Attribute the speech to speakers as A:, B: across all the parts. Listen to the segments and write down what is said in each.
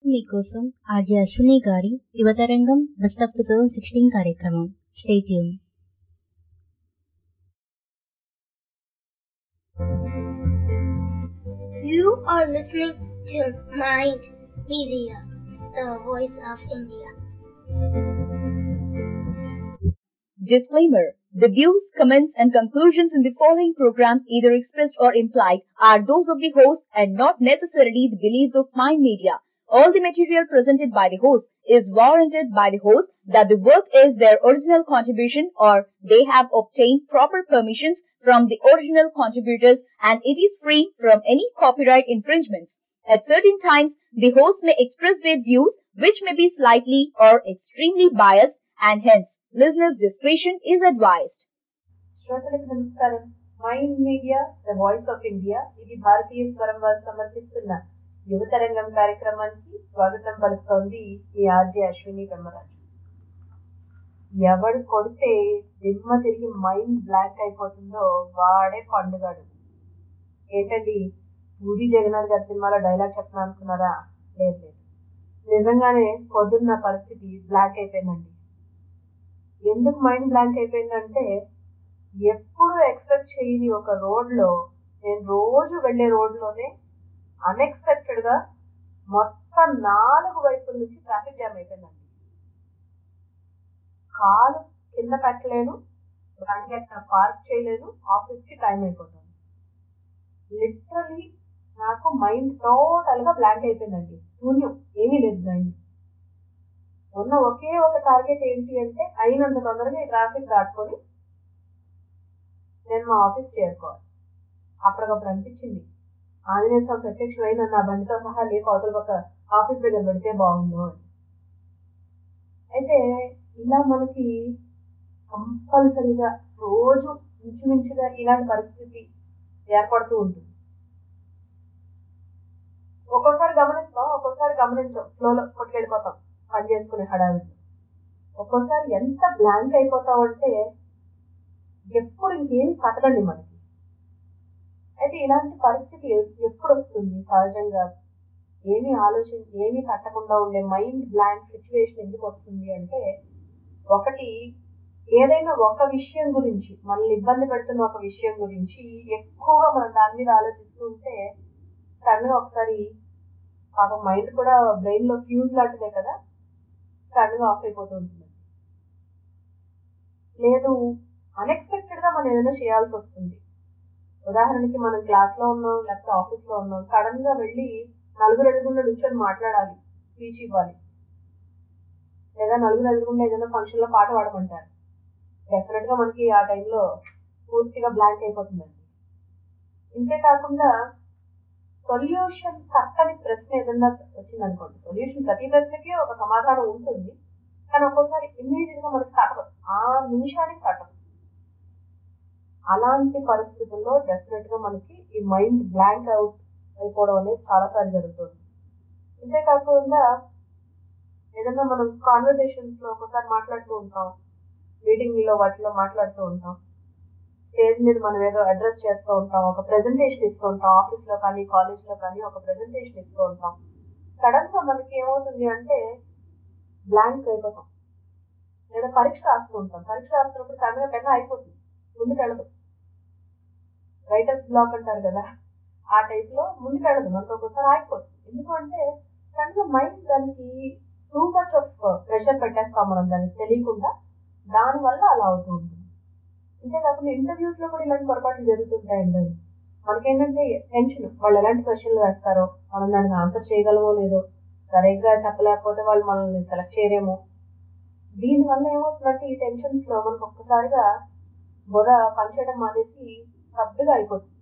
A: మీకోసం ఆర్జే అశ్విని గారి యువతరంగం బెస్ట్ ఆఫ్ 2016 కార్యక్రమం. Stay tune.
B: You are listening to Mind Media, the voice of India.
C: Disclaimer. The views, comments and conclusions in the following program, either expressed or implied, are those of the host and not necessarily the beliefs of Mind Media. All the material presented by the host is warranted by the host that the work is their original contribution or they have obtained proper permissions from the original contributors and it is free from any copyright infringements. At certain times, the host may express their views which may be slightly or extremely biased and hence listeners' discretion is advised.
D: శ్రోతలకు నమస్కారం. Mind Media the voice of India, ఇది భారతీయ స్వరం వారు సమర్పిస్తున్న యువతరంగం కార్యక్రమానికి స్వాగతం పలుకుతోంది ఈ ఆర్జే అశ్విని బ్రహ్మరాజు. ఎవడు కొడితే దిమ్మ తిరిగి మైండ్ బ్లాక్ అయిపోతుందో వాడే పండుగాడు. ఏంటండి, పూరి జగన్నాథ్ గారి సినిమాలో డైలాగ్ చెప్పిన అనుకున్నారా? లేదు, నిజంగానే పొద్దున్న పరిస్థితి బ్లాక్ అయిపోయిందండి. ఎందుకు మైండ్ బ్లాంక్ అయిపోయిందంటే, ఎప్పుడు ఎక్స్పెక్ట్ చేయని ఒక రోడ్లో, నేను రోజు వెళ్ళే రోడ్లోనే అన్ఎక్స్పెక్టెడ్ గా మొత్తం 4 వైపుల నుంచి ట్రాఫిక్ జామ్ అయిపోయిందండి. కాలు కింద పెట్టలేను, బండి అక్కడ పార్క్ చేయలేను, ఆఫీస్కి టైం అయిపోతుంది. లిటరలీ నాకు మైండ్ టోటల్ గా బ్లాంక్ అయిపోయిందండి. శూన్యం, ఏమీ లేదు మైండ్. ఉన్న ఒకే ఒక టార్గెట్ ఏంటి అంటే, అయినంత తొందరగా ఈ ట్రాఫిక్ దాటుకొని నేను మా ఆఫీస్ చేరుకోవాలి. అప్పటికప్పుడు అనిపించింది, ఆంజనేయ స్వామి ప్రత్యక్షమైన నా బండితో సహా లేక అవతల పక్క ఆఫీస్ దగ్గర పెడితే బాగుండు అని. అయితే ఇలా మనకి కంపల్సరీగా రోజు ఇంచుమించుగా ఇలాంటి పరిస్థితి ఏర్పడుతూ ఉంటుంది. ఒక్కోసారి గమనిస్తాం, ఒక్కోసారి గమనించాం, ఫ్లోలో కొట్టుకెళ్ళిపోతాం పని చేసుకునే హడావిడి. ఒక్కోసారి ఎంత బ్లాంక్ అయిపోతాం అంటే ఎప్పుడు ఇంకేమి కట్టదండి మనకి. అయితే ఇలాంటి పరిస్థితి ఎప్పుడు వస్తుంది? సహజంగా ఏమీ కట్టకుండా ఉండే మైండ్ బ్లాంక్ సిచ్యువేషన్ ఎందుకు వస్తుంది అంటే, ఒకటి, ఏదైనా ఒక విషయం గురించి, మనల్ని ఇబ్బంది పెడుతున్న ఒక విషయం గురించి ఎక్కువగా మనం దాని మీద ఆలోచిస్తూ ఉంటే సడన్ గా ఒకసారి పాపం మైండ్ కూడా బ్రెయిన్ లో ఫ్యూజ్ లాంటిదే కదా, సడన్ గా ఆఫ్ అయిపోతూ ఉంటుంది. లేదు, అన్ఎక్స్పెక్టెడ్ గా మనం ఏదైనా చేయాల్సి వస్తుంది. ఉదాహరణకి మనం క్లాస్ లో ఉన్నాం, లేకపోతే ఆఫీస్ లో ఉన్నాం, సడన్ గా వెళ్ళి నలుగురు ఎదురుగుండా నుంచొని మాట్లాడాలి, స్పీచ్ ఇవ్వాలి, లేదా నలుగురు ఎదురుగుండా ఏదైనా ఫంక్షన్ లో పాట పాడమంటారు. డెఫినెట్ గా మనకి ఆ టైంలో పూర్తిగా బ్లాంక్ అయిపోతుందండి. ఇంతే కాకుండా సొల్యూషన్ కట్టని ప్రశ్న ఏదన్నా వచ్చిందనుకోండి, సొల్యూషన్ ప్రతి ప్రశ్నకి ఒక సమాధానం ఉంటుంది, కానీ ఒక్కోసారి ఇమ్మీడియట్ గా మనకి కట్టదు, ఆ నిమిషానికి కట్టదు. అలాంటి పరిస్థితుల్లో డెఫినెట్ గా మనకి ఈ మైండ్ బ్లాంక్ అవుట్ అయిపోవడం అనేది చాలాసార్లు జరుగుతుంది. ఇంతే కాకుండా ఏదన్నా మనం కాన్వర్సేషన్స్ లో ఒకసారి మాట్లాడుతూ ఉంటాం, మీటింగ్ లో వాటిలో మాట్లాడుతూ ఉంటాం, స్టేజ్ మీద మనం ఏదో అడ్రస్ చేస్తూ ఉంటాం, ఒక ప్రెజెంటేషన్ ఇస్తూ ఉంటాం, ఆఫీస్ లో కానీ కాలేజ్ లో కానీ ఒక ప్రెజెంటేషన్ ఇస్తూ ఉంటాం. సడన్ గా మనకి ఏమవుతుంది అంటే బ్లాంక్ అయిపోతాం. లేదా పరీక్ష రాస్తూ ఉంటాం, పరీక్ష రాస్తున్నప్పుడు సడన్ గా పెన్ అయిపోతుంది, ముందుకెళ్ళదు. రైటర్స్ బ్లాక్ అంటారు కదా, ఆ టైప్ లో ముందుకెళ్ళదు, మనకు ఒక్కోసారి ఆగిపోతుంది. ఎందుకంటే సడన్ గా మైండ్ దానికి టూ మచ్ ఆఫ్ ప్రెషర్ పెట్టేస్తాం మనం దానికి తెలియకుండా, దానివల్ల అలా అవుతూ ఉంటుంది. అంతేకాకుండా ఇంటర్వ్యూస్ లో కూడా ఇలాంటి పొరపాట్లు జరుగుతుంటాయండి. మనకేంటంటే టెన్షన్, వాళ్ళు ఎలాంటి క్వశ్చన్లు వేస్తారో, మనం దానికి ఆన్సర్ చేయగలమో లేదో, సరిగ్గా చెప్పలేకపోతే వాళ్ళు మనల్ని సెలెక్ట్ చేయరేమో. దీనివల్ల ఏమవుతుందంటే ఈ టెన్షన్స్ లో మనకు ఒక్కసారిగా బుర్ర పనిచేయడం మానేసి సబ్బుగా అయిపోతుంది.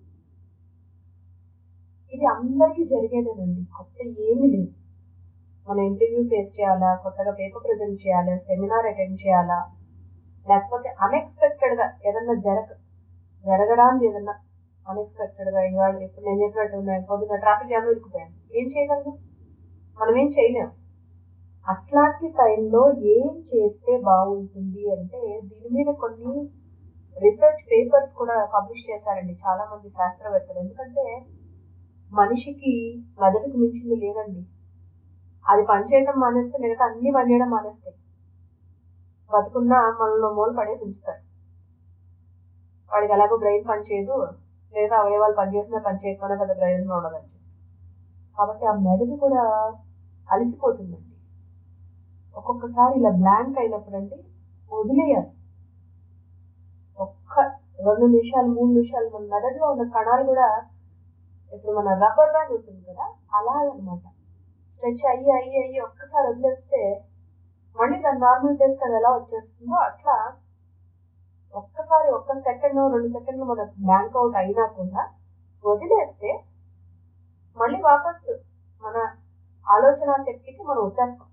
D: ఇది అందరికీ జరిగేదేనండి, కొత్త ఏమీ లేదు. మనం ఇంటర్వ్యూ ఫేస్ చేయాలా, కొత్తగా పేపర్ ప్రజెంట్ చేయాలా, సెమినార్ అటెండ్ చేయాలా, లేకపోతే అన్ఎక్స్పెక్టెడ్ గా ఏదన్నా జరగరాంది ఏదన్నా అన్ఎక్స్పెక్టెడ్ గా, ఇవాళ ఇప్పుడు నేను చెప్పినట్టు పొద్దున్న ట్రాఫిక్ జామ్ ఇరుక్కుపోయాను, ఏం చేయగలను? మనం ఏం చేయలేము. అట్లాంటి టైంలో ఏం చేస్తే బాగుంటుంది అంటే, దీని మీద కొన్ని రీసెర్చ్ పేపర్స్ కూడా పబ్లిష్ చేశారండి చాలా మంది శాస్త్రవేత్తలు. ఎందుకంటే మనిషికి మెదడుకు మించింది లేదండి. అది పనిచేయడం మానేస్తే మిగతా అన్ని పనిచేయడం మానేస్తాయి. బతుకున్నా మనలో మూల పడేసి ఉంచుతారు. వాడికి ఎలాగో బ్రెయిన్ పనిచేయదు, లేదా అవయవాలు పనిచేసినా పనిచేయకపోయినా పెద్ద ప్రయోజనం ఉండదండి. కాబట్టి ఆ మెదడు కూడా అలసిపోతుందండి. ఒక్కొక్కసారి ఇలా బ్లాంక్ అయినప్పుడండి వదిలేయాలి. ఒక్క 2 నిమిషాలు 3 నిమిషాలు మన మెదడులో ఉన్న కణాలు కూడా ఇప్పుడు మన రబ్బర్ బ్యాండ్ ఉంటుంది కదా, అలాగనమాట స్ట్రెచ్ అయ్యి అయ్యి అయ్యి ఒక్కసారి వదిలేస్తే మళ్ళీ దాని నార్మల్ ప్లేస్కి అది ఎలా వచ్చేస్తుందో అట్లా ఒక్కసారి 1 సెకండ్ 2 సెకండ్లు మనకు బ్లాంక్ అవుట్ అయినా కూడా వదిలేస్తే మళ్ళీ వాపస్ మన ఆలోచన శక్తికి మనం వచ్చేస్తాం.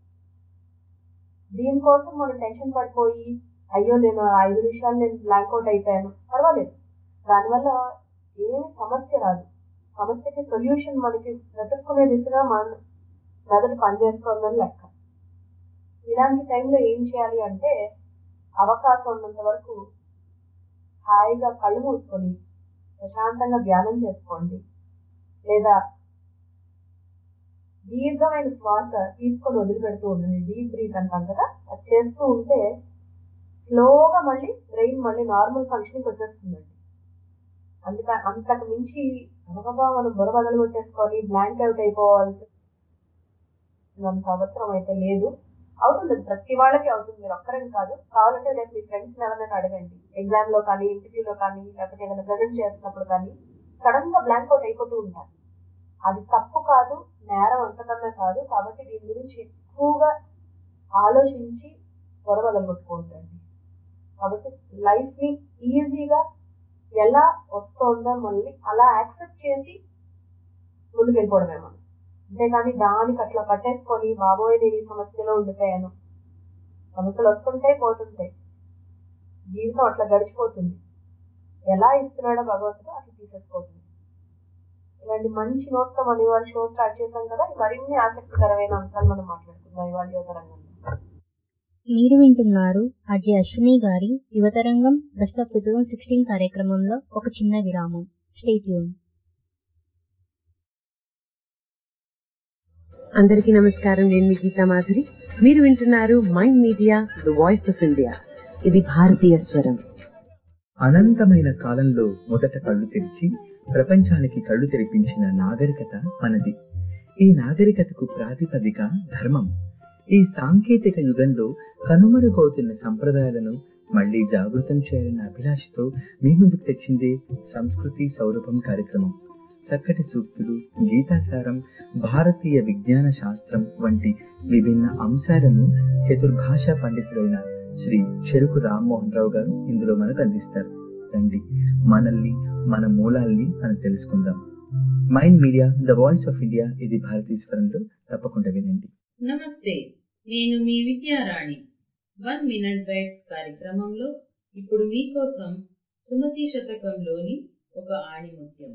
D: దీనికోసం మనం టెన్షన్ పడిపోయి అయ్యో నేను 5 నిమిషాలు నేను బ్లాంక్ అవుట్ అయిపోయాను, పర్వాలేదు, దానివల్ల ఏమి సమస్య రాదు. సమస్యకి సొల్యూషన్ మనకి వెతుక్కునే దిశగా మన మెదడు పనిచేస్తుందని లెక్క. ఇలాంటి టైంలో ఏం చేయాలి అంటే అవకాశం ఉన్నంత వరకు హాయిగా కళ్ళు మూసుకొని ప్రశాంతంగా ధ్యానం చేసుకోండి, లేదా దీర్ఘమైన శ్వాస తీసుకొని వదిలిపెడుతూ ఉండండి. డీప్ బ్రీత్ అంటాం కదా, అది చేస్తూ ఉంటే స్లోగా మళ్ళీ బ్రెయిన్ మళ్ళీ నార్మల్ ఫంక్షన్కి వచ్చేస్తుందండి. అంతకు మించి గబగబా మనం బుర్ర బదులు కొట్టేసుకొని బ్లాంక్ అవుట్ అయిపోవాల్సినంత అవసరం అయితే లేదు. అవుతుంది, ప్రతి వాళ్ళకి అవుతుంది, మీరు ఒక్కరని కాదు. కావాలంటే రేపు మీ ఫ్రెండ్స్ని ఎవరైనా అడగండి, ఎగ్జామ్లో కానీ ఇంటర్వ్యూలో కానీ లేకపోతే ఏదైనా ప్రజెంట్ చేస్తున్నప్పుడు కానీ సడన్ గా బ్లాంక్ అవుట్ అయిపోతూ ఉంటారు. అది తప్పు కాదు, నేరం అంతకన్నా కాదు. కాబట్టి దీని గురించి ఎక్కువగా ఆలోచించి బుర్ర బదులు కొట్టుకుంటండి. కాబట్టి లైఫ్ ని ఈజీగా ఎలా వస్తుందో మళ్ళీ అలా యాక్సెప్ట్ చేసి ముందుకు వెళ్ళిపోవడమే మనం. అంతేకాని దానికి అట్లా పట్టేసుకొని బాబోయ్ నేను ఈ సమస్యలో ఉండిపోయాను, సమస్యలు వస్తుంటాయి పోతుంటాయి, జీవితం అట్లా గడిచిపోతుంది, ఎలా ఇస్తున్నాడో భగవంతుడు అట్లా తీసేసుకోతుంది. ఇలాంటి మంచి నోట్తో మనం ఇవాళ షో స్టార్ట్ చేశాం కదా, మరిన్ని ఆసక్తికరమైన అంశాలు మనం మాట్లాడుకుందాం ఇవాళ యువతరంగంలో.
A: మీరు వింటున్నారు అజయ్ అశ్విని గారి యువతరంగం బెస్ట్ ఆఫ్ 2016 కార్యక్రమంలో ఒక చిన్న విరామం. Stay tune.
E: అందరికీ నమస్కారం. నేను మీ గీతా మాధురి. మీరు వింటున్నారు Mind Media the voice of India. ఇది భారతీయ స్వరం.
F: అనంతమైన కాలంలో మొదట కళ్ళు తెరిచి ప్రపంచానికి కళ్ళు తెరిపించిన నాగరికత మనది. ఈ నాగరికతకు ప్రాతిపదిక ధర్మం. ఈ సాంకేతిక యుగంలో కనుమరుగవుతున్న సంప్రదాయాలను మళ్లీ జాగృతం చేయాలన్న అభిలాషతో మీ ముందుకు తెచ్చిందే సంస్కృతి సౌరభం కార్యక్రమం. చక్కటి సూక్తులు, గీతాసారం, భారతీయ విజ్ఞాన శాస్త్రం వంటి విభిన్న అంశాలను చతుర్భాషా పండితుడైన శ్రీ చెరుకు రామ్మోహన్ రావు గారు ఇందులో మనకు అందిస్తారు. రండి, మనల్ని మన మూలాల్ని మనం తెలుసుకుందాం. Mind Media the voice of India, ఇది భారతీయ స్వరంలో తప్పకుండా వినండి.
G: నమస్తే, నేను మీ విద్యారాణి. 1 మినిట్ బైట్స్ కార్యక్రమంలో ఇప్పుడు మీకోసం సుమతి శతకంలోని ఒక ఆణిముత్యం.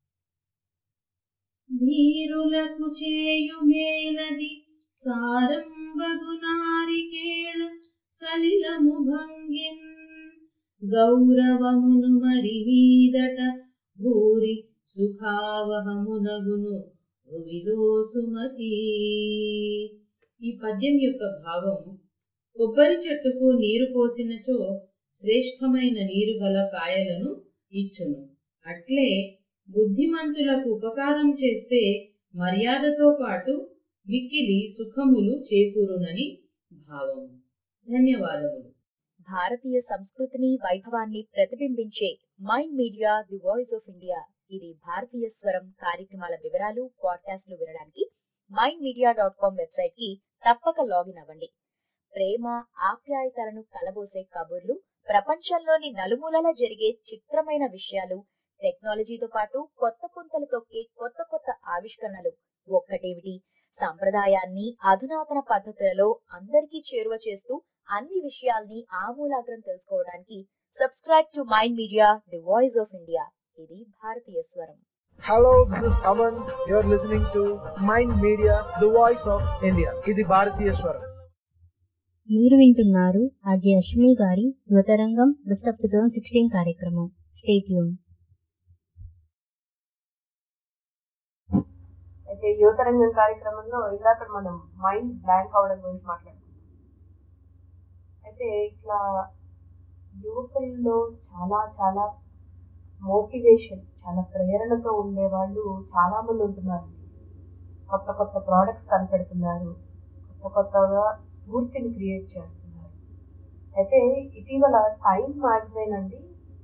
G: ధీరులకు చేయుమేలది సారంబగు నారికేళ సలిలము భంగిన్ గౌరవమును మరి మీదట భూరి సుఖావహమునగును భువిలో సుమతి. ఈ పద్యం యొక్క భావం: కొబ్బరి చెట్టుకు నీరు పోసినచో శ్రేష్టమైన నీరు గల కాయలను ఇచ్చును. అట్లే బుద్ధిమంతులకు ఉపకారం చేస్తే మర్యాదతో పాటు మిక్కిలి సుఖములు చేకూరునని భావము. ధన్యవాదములు.
C: భారతీయ సంస్కృతిని వైభవాన్ని ప్రతిబింబించే Mind Media the voice of India, ఇది భారతీయ స్వరం కార్యక్రమాల వివరాలు, పాడ్కాస్ట్లు వినడానికి mindmedia.com వెబ్సైట్ కి తప్పక లాగిన్ అవ్వండి. ప్రేమ ఆప్యాయతలను కలబోసే కబుర్లు, ప్రపంచంలోని నలుమూలల జరిగే చిత్రమైన విషయాలు, టెక్నాలజీతో పాటు కొత్త పుంతలు తొక్కే కొత్త కొత్త ఆవిష్కరణలు, ఒక్కటేమిటి సంప్రదాయాన్ని అధునాతన పద్ధతులలో అందరికీ చేరువ చేస్తూ అన్ని విషయాల్ని ఆమూలాగ్రం తెలుసుకోవడానికి subscribe to Mind Media the voice of India, ఇది భారతీయ స్వరం.
H: Hello, this is Taman. You're listening to Mind Media, the voice of India. ఇది భారతీయ స్వరం.
A: మీరు వింటున్నారు అజయ్ అశ్విని గారి యువతరంగం బెస్ట్ ఆఫ్ 2016 కార్యక్రమం. Stay tune.
D: అయితే యువతరంగం కార్యక్రమంలో ఇందాక మనం మైండ్ బ్లాంక్ అవడం గురించి మాట్లాడుతున్నాం. అయితే ఇట్లా యువకుల్లో చాలా చాలా మోటివేషన్, చాలా ప్రేరణతో ఉండేవాళ్ళు చాలా మంది ఉంటున్నారు. కొత్త కొత్త ప్రోడక్ట్స్ కనిపెడుతున్నారు, కొత్త కొత్తగా స్ఫూర్తిని క్రియేట్ చేస్తున్నారు. అయితే ఇటీవల టైమ్ మ్యాగజైన్ అండి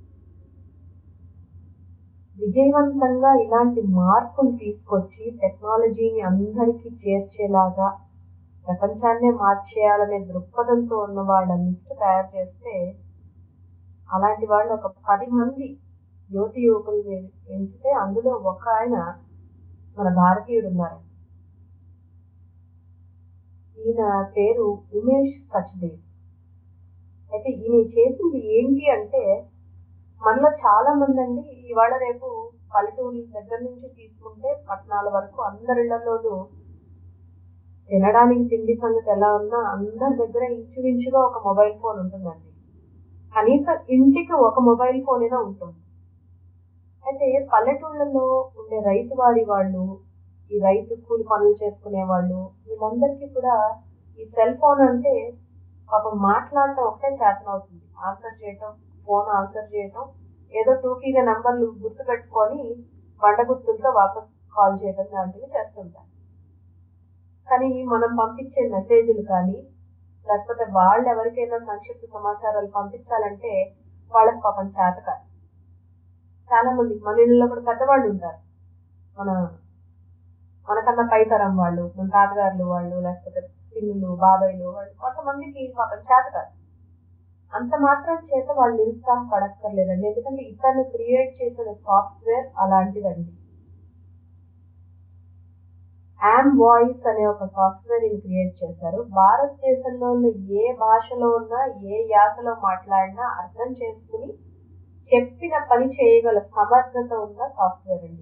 D: విజయవంతంగా ఇలాంటి మార్పులు తీసుకొచ్చి టెక్నాలజీని అందరికీ చేర్చేలాగా ప్రపంచాన్నే మార్చేయాలనే దృక్పథంతో ఉన్న వాళ్ళ లిస్ట్ తయారు చేస్తే అలాంటి వాళ్ళు ఒక 10 మంది యువతి యువకులు ఎంచితే అందులో ఒక ఆయన మన భారతీయుడు ఉన్నారు. ఈయన పేరు ఉమేష్ సచ్దేవ్. అయితే ఈయన చేసింది ఏంటి అంటే, మనలో చాలా మంది అండి ఇవాళ రేపు పల్లెటూరు దగ్గర నుంచి తీసుకుంటే పట్టణాల వరకు అందరిళ్లలోనూ తినడానికి తిండి సంగతి ఎలా ఉన్నా అందరి దగ్గర ఇంచుమించుగా ఒక మొబైల్ ఫోన్ ఉంటుందండి. కనీసం ఇంటికి ఒక మొబైల్ ఫోన్ అయినా ఉంటుంది. అయితే పల్లెటూళ్ళలో ఉండే రైతు వారి వాళ్ళు, ఈ రైతు కూలి పనులు చేసుకునే వాళ్ళు, వీళ్ళందరికీ కూడా ఈ సెల్ ఫోన్ అంటే పాపం మాట్లాడటం ఒకటే చేతన అవుతుంది. ఆన్సర్ చేయటం, ఫోన్ ఆన్సర్ చేయటం, ఏదో టూకీగా నంబర్లు గుర్తు పెట్టుకొని బండ గుర్తులతో వాపస్ కాల్ చేయడం లాంటివి చేస్తుంటారు. కానీ మనం పంపించే మెసేజ్లు కానీ లేకపోతే వాళ్ళు ఎవరికైనా సంక్షిప్త సమాచారాలు పంపించాలంటే వాళ్ళకి పాపం చేత కాదు. చాలా మంది మన ఇళ్ళలో కూడా పెద్దవాళ్ళు ఉంటారు, మనకన్నా పైతరం వాళ్ళు, మన తాతగారులు వాళ్ళు, లేకపోతే పిన్నులు బాబాయిలు వాళ్ళు, కొంతమందికి పాపం చేత కాదు. అంత మాత్రం చేత వాళ్ళు నిరుత్సాహపడక్కర్లేదండి. ఎందుకంటే ఇతను క్రియేట్ చేసిన సాఫ్ట్వేర్ అలాంటిదండి. యామ్ వాయిస్ అనే ఒక సాఫ్ట్వేర్ ని క్రియేట్ చేశారు. భారతదేశంలో ఉన్న ఏ భాషలో ఉన్నా ఏ యాసలో మాట్లాడినా అర్థం చేసుకుని చెప్పిన పని చేయగల సమర్థత ఉన్న సాఫ్ట్వేర్ అండి.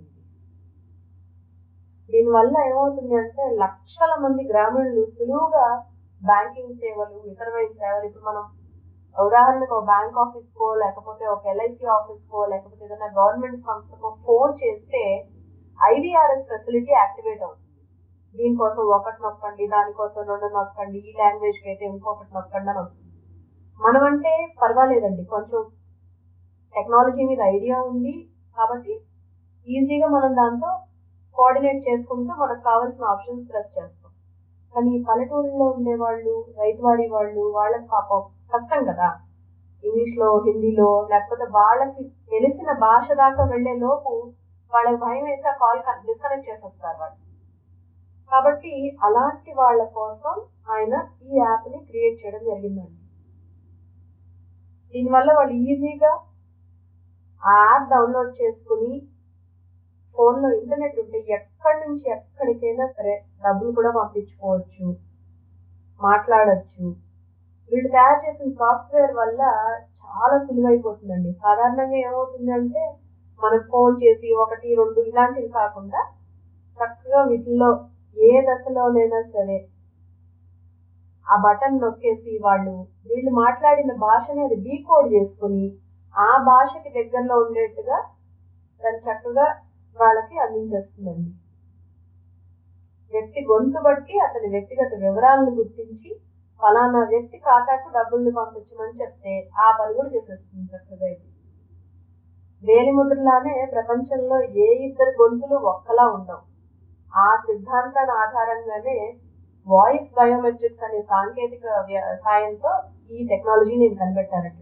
D: దీనివల్ల ఏమవుతుంది అంటే లక్షల మంది గ్రామీణులు సులువుగా బ్యాంకింగ్ సేవలు, ఇతరమైన సేవలు, ఇప్పుడు మనం ఉదాహరణకు ఒక బ్యాంక్ ఆఫీస్కో లేకపోతే ఒక ఎల్ఐసి ఆఫీస్కో లేకపోతే ఏదైనా గవర్నమెంట్ సంస్థకో ఫోన్ చేస్తే ఐవిఆర్ఎస్ ఫెసిలిటీ యాక్టివేట్ అవుతుంది. దీనికోసం 1 నొక్కండి, దానికోసం 2 నొక్కండి, ఈ లాంగ్వేజ్కి అయితే ఇంకొకటి నొక్కండి అని వస్తుంది. మనం అంటే పర్వాలేదండి, కొంచెం టెక్నాలజీ మీద ఐడియా ఉంది కాబట్టి ఈజీగా మనం దాంతో కోఆర్డినేట్ చేసుకుంటూ మనకు కావాల్సిన ఆప్షన్స్ ప్రెస్ చేస్తాం. కానీ పల్లెటూరులో ఉండేవాళ్ళు, రైతువారి వాళ్ళు, వాళ్ళకి పాపం కష్టం కదా. ఇంగ్లీష్లో, హిందీలో లేకపోతే వాళ్ళకి తెలిసిన భాష దాకా వెళ్లే లోపు వాళ్ళకి భయం వేసి ఆ కాల్ డిస్కనెక్ట్ చేసేస్తారు వాళ్ళు. కాబట్టి అలాంటి వాళ్ళ కోసం ఆయన ఈ యాప్ ని క్రియేట్ చేయడం జరిగిందండి. దీనివల్ల వాళ్ళు ఈజీగా ఆ యాప్ డౌన్లోడ్ చేసుకుని ఫోన్లో ఇంటర్నెట్ ఉంటే ఎక్కడి నుంచి ఎక్కడికైనా సరే డబ్బులు కూడా పంపించుకోవచ్చు, మాట్లాడచ్చు. వీళ్ళు తయారు చేసిన సాఫ్ట్వేర్ వల్ల చాలా సులువైపోతుందండి. సాధారణంగా ఏమవుతుంది అంటే మనం ఫోన్ చేసి 1, 2 ఇలాంటివి కాకుండా చక్కగా వీటిల్లో ఏ దశలోనైనా సరే ఆ బటన్ నొక్కేసి వీళ్ళు మాట్లాడిన భాషని అది డీకోడ్ చేసుకుని ఆ భాషకి దగ్గరలో ఉండేట్టుగా దాన్ని చక్కగా వాళ్ళకి అందించేస్తుందండి. వ్యక్తి గొంతు బట్టి అతని వ్యక్తిగత వివరాలను గుర్తించి ఫలానా వ్యక్తి ఖాతాకు డబ్బుల్ని పంపించమని చెప్తే ఆ పని కూడా చేసేస్తుంది చక్కగా. ఇది వేలి ముద్రలానే ప్రపంచంలో ఏ ఇద్దరు గొంతులు ఒక్కలా ఉండవు. ఆ సిద్ధాంతాన్ని ఆధారంగానే వాయిస్ బయోమెట్రిక్స్ అనే సాంకేతిక సాయంతో ఈ టెక్నాలజీని కనిపెట్టారండి.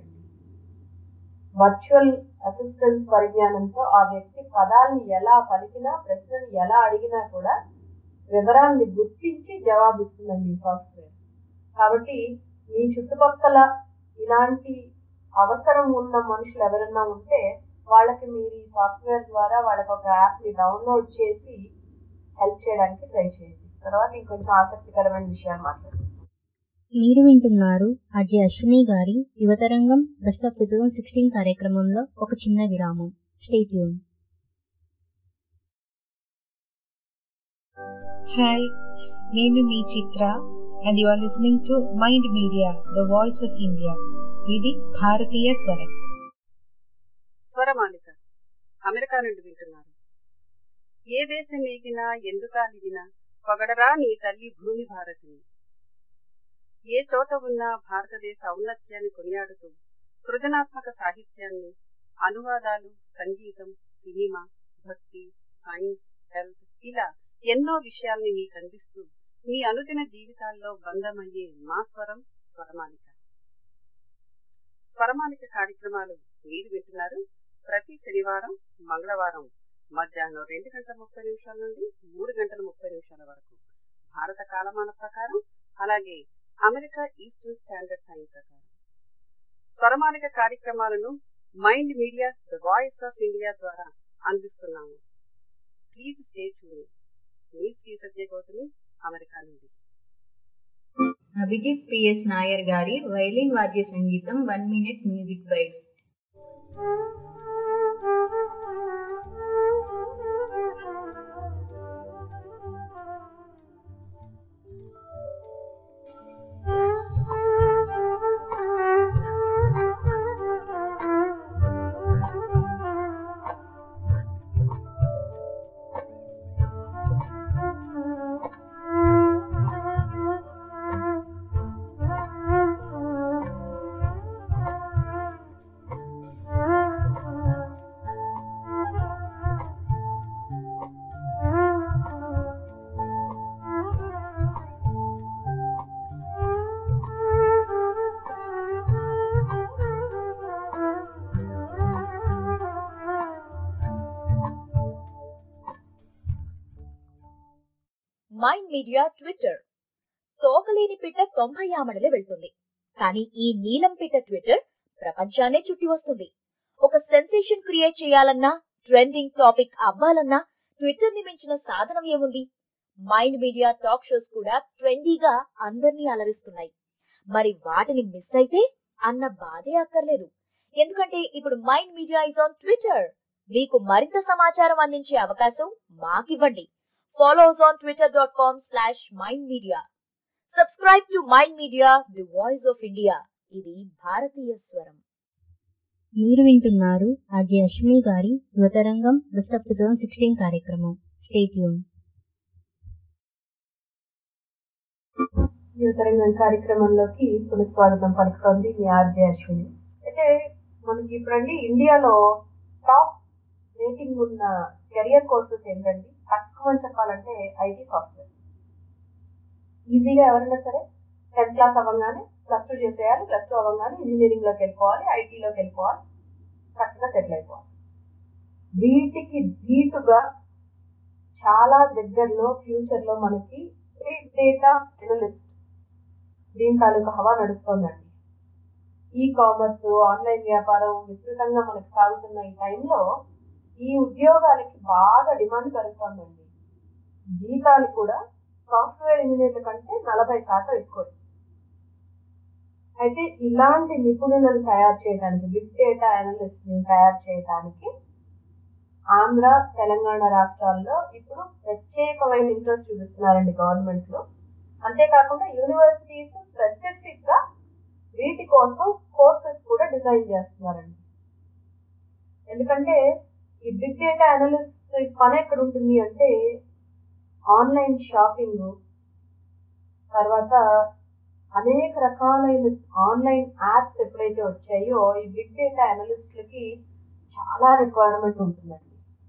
D: వర్చువల్ అసిస్టెన్స్ పరిజ్ఞానంతో ఆ వ్యక్తి పదాలను ఎలా పలికినా, ప్రశ్నను ఎలా అడిగినా కూడా వివరాలని గుర్తించి జవాబిస్తుందండి ఈ సాఫ్ట్వేర్. కాబట్టి మీ చుట్టుపక్కల ఇలాంటి అవసరం ఉన్న మనుషులు ఎవరైనా ఉంటే వాళ్ళకి మీరు ఈ సాఫ్ట్వేర్ ద్వారా వాళ్ళకి ఒక యాప్ని డౌన్లోడ్ చేసి హెల్ప్ చేయడానికి ట్రై చేయండి. తర్వాత ఇంకొంచెం ఆసక్తికరమైన విషయాలు మాట్లాడుతున్నాం.
A: మీరు వింటున్నారు ఆర్జే అశ్విని గారి యువతరంగం బెస్ట్ ఆఫ్ 2016 కార్యక్రమంలో ఒక చిన్న విరామం. Stay tune.
I: హాయ్, నేను మీ Chitra and you are listening to Mind Media, the voice of India. ఇది భారతీయ స్వరం.
E: స్వరమాలిక అమెరికా నుండి వింటున్నారు.
J: ఏ దేశమేగినా ఎందుకాలిగినా పొగడరా నీ తల్లి భూమి భారతిని. ఏ చోట ఉన్నా భారతదేశ ఔన్నత్యాన్ని కొనియాడుతూ సృజనాత్మక సాహిత్యాన్ని, అనువాదాలు, సంగీతం, సినిమా, భక్తి, సైన్స్, హెల్త్ ఇలా ఎన్నో విషయాల్ని మీకు అందిస్తూ మీ అనుదిన జీవితాల్లో బంధమయ్యే మా స్వరం స్వరమాలిక. స్వరమాలిక కార్యక్రమాలు మీరు వింటున్నారు ప్రతి శనివారం, మంగళవారం మధ్యాహ్నం 2:30 నుండి 3:30 వరకు భారత కాలమాన ప్రకారం, అలాగే అమెరికా ఈస్టర్న్ స్టాండర్డ్ టైం ప్రకారం. స్వరమాలిక కార్యక్రమాలను Mind Media the voice of India ద్వారా అందిస్తున్నాము. Please stay tune. మీ శ్రీ సత్యగౌతమి, అమెరికా నుండి.
A: అభిజిత్ పిఎస్ నాయర్ గారి వైలిన్ వాద్య సంగీతం 1 minute music bite.
C: Mind Media Twitter. తోకలేని పిట్ట 90 ఆమడలే వెళ్తుంది, కానీ ఈ నీలం పిట్ట ట్విట్టర్ ప్రపంచాన్నే చుట్టి వస్తుంది. ఒక సెన్సేషన్ క్రియేట్ చేయాలన్నా, ట్రెండింగ్ టాపిక్ అవ్వాలన్నా ట్విట్టర్ ని మించిన సాధనం ఏముంది? మైండ్ మీడియా టాక్ షోస్ కూడా ట్రెండీగా అందర్నీ అలరిస్తున్నాయి. మరి వాటిని మిస్ అయితే అన్న బాధే అక్కర్లేదు, ఎందుకంటే ఇప్పుడు Mind Media is on Twitter. మీకు మరింత సమాచారం అందించే అవకాశం మాకివ్వండి. Follow us on twitter.com/mindmedia. Subscribe to Mind Media, the voice of India. ఇది భారతీయ స్వరం.
A: మీరు వింటున్నారు ఆర్జే అశ్విని గారి యువతరంగం బెస్ట్ ఆఫ్ 2016 కార్యక్రమం. Stay tune.
D: యువతరంగం కార్యక్రమంలోకి పునఃస్వాగతం పలుకుతోంది మీ ఆర్జే అశ్విని. అయితే మనకి ఇప్పుడండి ఇండియాలో టాప్ రేటింగ్ ఉన్న కెరియర్ కోర్సెస్ ఏంటండి? తక్కువ చెప్పాలంటే ఐటీ సాఫ్ట్వేర్. ఈజీగా ఎవరైనా సరే 10th క్లాస్ అవ్వగానే +2 చేసేయాలి, +2 అవ్వగానే ఇంజనీరింగ్లోకి వెళ్ళిపోవాలి, ఐటీలోకి వెళ్ళిపోవాలి, చక్కగా సెటిల్ అయిపోవాలి. వీటికి ధీటుగా చాలా దగ్గరలో ఫ్యూచర్లో మనకి బిగ్ డేటా అనలిస్ట్ దీని తాలూకా హవా నడుస్తోందండి. ఈ కామర్స్, ఆన్లైన్ వ్యాపారం విస్తృతంగా మనకు సాగుతున్న ఈ టైంలో ఈ ఉద్యోగాలకి బాగా డిమాండ్ పెరుగుతోందండి. జీతాలు కూడా సాఫ్ట్వేర్ ఇంజనీర్ల కంటే 40% ఎక్కువ. అయితే ఇలాంటి నిపుణులను తయారు చేయడానికి, బిగ్ డేటా అనలిస్ట్ ని తయారు చేయడానికి ఆంధ్ర, తెలంగాణ రాష్ట్రాల్లో ఇప్పుడు ప్రత్యేకమైన ఇంట్రెస్ట్ చూపిస్తున్నారండి గవర్నమెంట్ లో. అంతేకాకుండా యూనివర్సిటీస్ స్పెసిఫిక్ గా వీటి కోసం కోర్సెస్ కూడా డిజైన్ చేస్తున్నారండి. ఎందుకంటే ఈ బిగ్ డేటా అనలిస్ట్ పని ఎక్కడ ఉంటుంది అంటే ఆన్లైన్ షాపింగ్, తర్వాత అనేక రకాలైన ఆన్లైన్ యాప్స్ ఎప్పుడైతే వచ్చాయో ఈ బిగ్ డేటా అనలిస్టులకి చాలా రిక్వైర్మెంట్ ఉంటుందండి.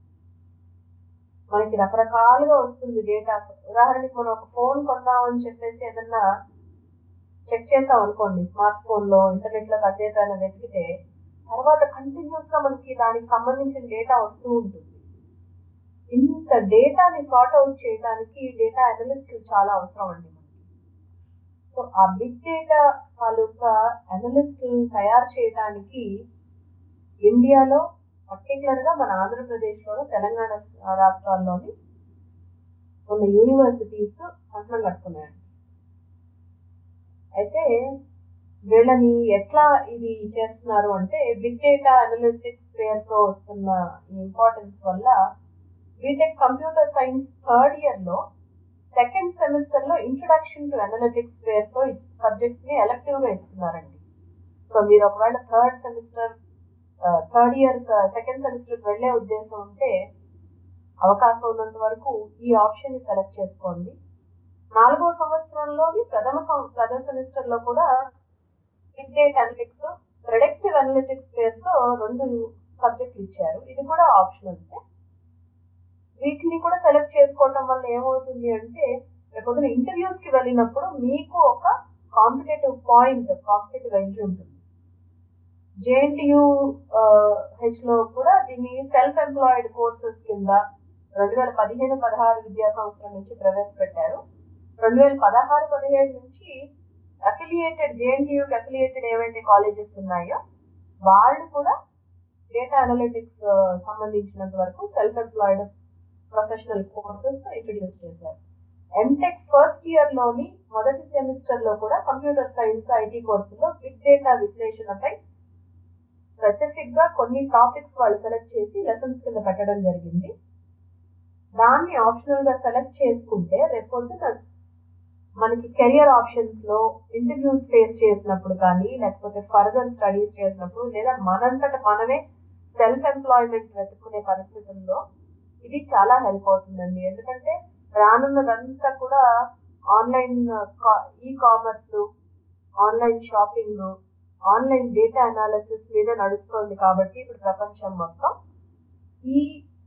D: మనకి రకరకాలుగా వస్తుంది డేటా. ఉదాహరణకి మనం ఒక ఫోన్ కొందామని చెప్పేసి ఏదన్నా చెక్ చేసాం అనుకోండి, స్మార్ట్ ఫోన్ లో ఇంటర్నెట్ లో కాసేపు అయినా వెతికితే తర్వాత కంటిన్యూస్ గా మనకి దానికి సంబంధించిన డేటా వస్తూ ఉంటుంది. ఇంత డేటాని సార్ట్ అవుట్ చేయడానికి డేటా అనలిస్టులు చాలా అవసరం అండి మనకి. సో ఆ బిగ్ డేటా తాలూకా అనలిస్టులను తయారు చేయడానికి ఇండియాలో పర్టికులర్ గా మన ఆంధ్రప్రదేశ్లోను, తెలంగాణ రాష్ట్రాల్లోని ఉన్న యూనివర్సిటీస్ కంట్రోల్ కట్టుకున్నాయండి. అయితే వీళ్ళని ఎట్లా ఇది చేస్తున్నారు అంటే బిగ్ డేటా అనలిటిక్స్ పేరుతో వస్తున్న ఇంపార్టెన్స్ వల్ల BTech computer science 3rd year లో 2nd సెమిస్టర్ లో ఇంట్రొడక్షన్ టు అనలిటిక్స్ పేరుతో సబ్జెక్ట్ ని ఎలెక్టివ్ గా ఇస్తున్నారండి. సో మీరు ఒకవేళ 3rd year 2nd సెమిస్టర్ వెళ్లే ఉద్దేశం ఉంటే అవకాశం ఉన్నంత వరకు ఈ ఆప్షన్ ని సెలెక్ట్ చేసుకోండి. 4వ సంవత్సరంలోని ప్రథమ సెమిస్టర్ లో కూడా big data analytics, predictive analytics పేరుతో 2 సబ్జెక్టులు ఇచ్చారు. ఇది కూడా ఆప్షనల్సే. వీటిని కూడా సెలెక్ట్ చేసుకోవటం వల్ల ఏమవుతుంది అంటే రేపొద్దున ఇంటర్వ్యూస్ కి వెళ్ళినప్పుడు మీకు ఒక కాంపిటేటివ్ ఎడ్జ్ ఉంటుంది. JNTU లో కూడా దీన్ని సెల్ఫ్ ఎంప్లాయిడ్ కోర్సెస్ కింద 2015-16 విద్యా సంవత్సరం నుంచి ప్రవేశపెట్టారు. 2016-17 నుంచి JNTUకి అఫిలియేటెడ్ ఏవైతే కాలేజెస్ ఉన్నాయో వాళ్ళు కూడా డేటా అనలిటిక్స్ సంబంధించినంత వరకు self employed professional courses introduce చేశారు. ఎంటెక్ ఫస్ట్ ఇయర్ లోని మొదటి సెమిస్టర్ లో కూడా కంప్యూటర్ సైన్స్ ఐటీ కోర్సులో బిగ్ డేటా విశ్లేషణపై స్పెసిఫిక్ గా కొన్ని టాపిక్స్ వాళ్ళు సెలెక్ట్ చేసి లెసన్స్ కింద పెట్టడం జరిగింది. దాన్ని ఆప్షనల్ గా సెలెక్ట్ చేసుకుంటే రేపొద్దున మనకి కెరియర్ ఆప్షన్స్ లో ఇంటర్వ్యూస్ ఫేస్ చేసినప్పుడు కానీ లేకపోతే ఫర్దర్ స్టడీస్ చేసినప్పుడు లేదా మనంతట మనమే సెల్ఫ్ ఎంప్లాయ్మెంట్ వెతుక్కునే పరిస్థితుల్లో ఇది చాలా హెల్ప్ అవుతుందండి. ఎందుకంటే రానున్నదంతా కూడా online e-commerce, online shopping, online data analysis మీద నడుస్తుంది. కాబట్టి ఇప్పుడు ప్రపంచం మొత్తం ఈ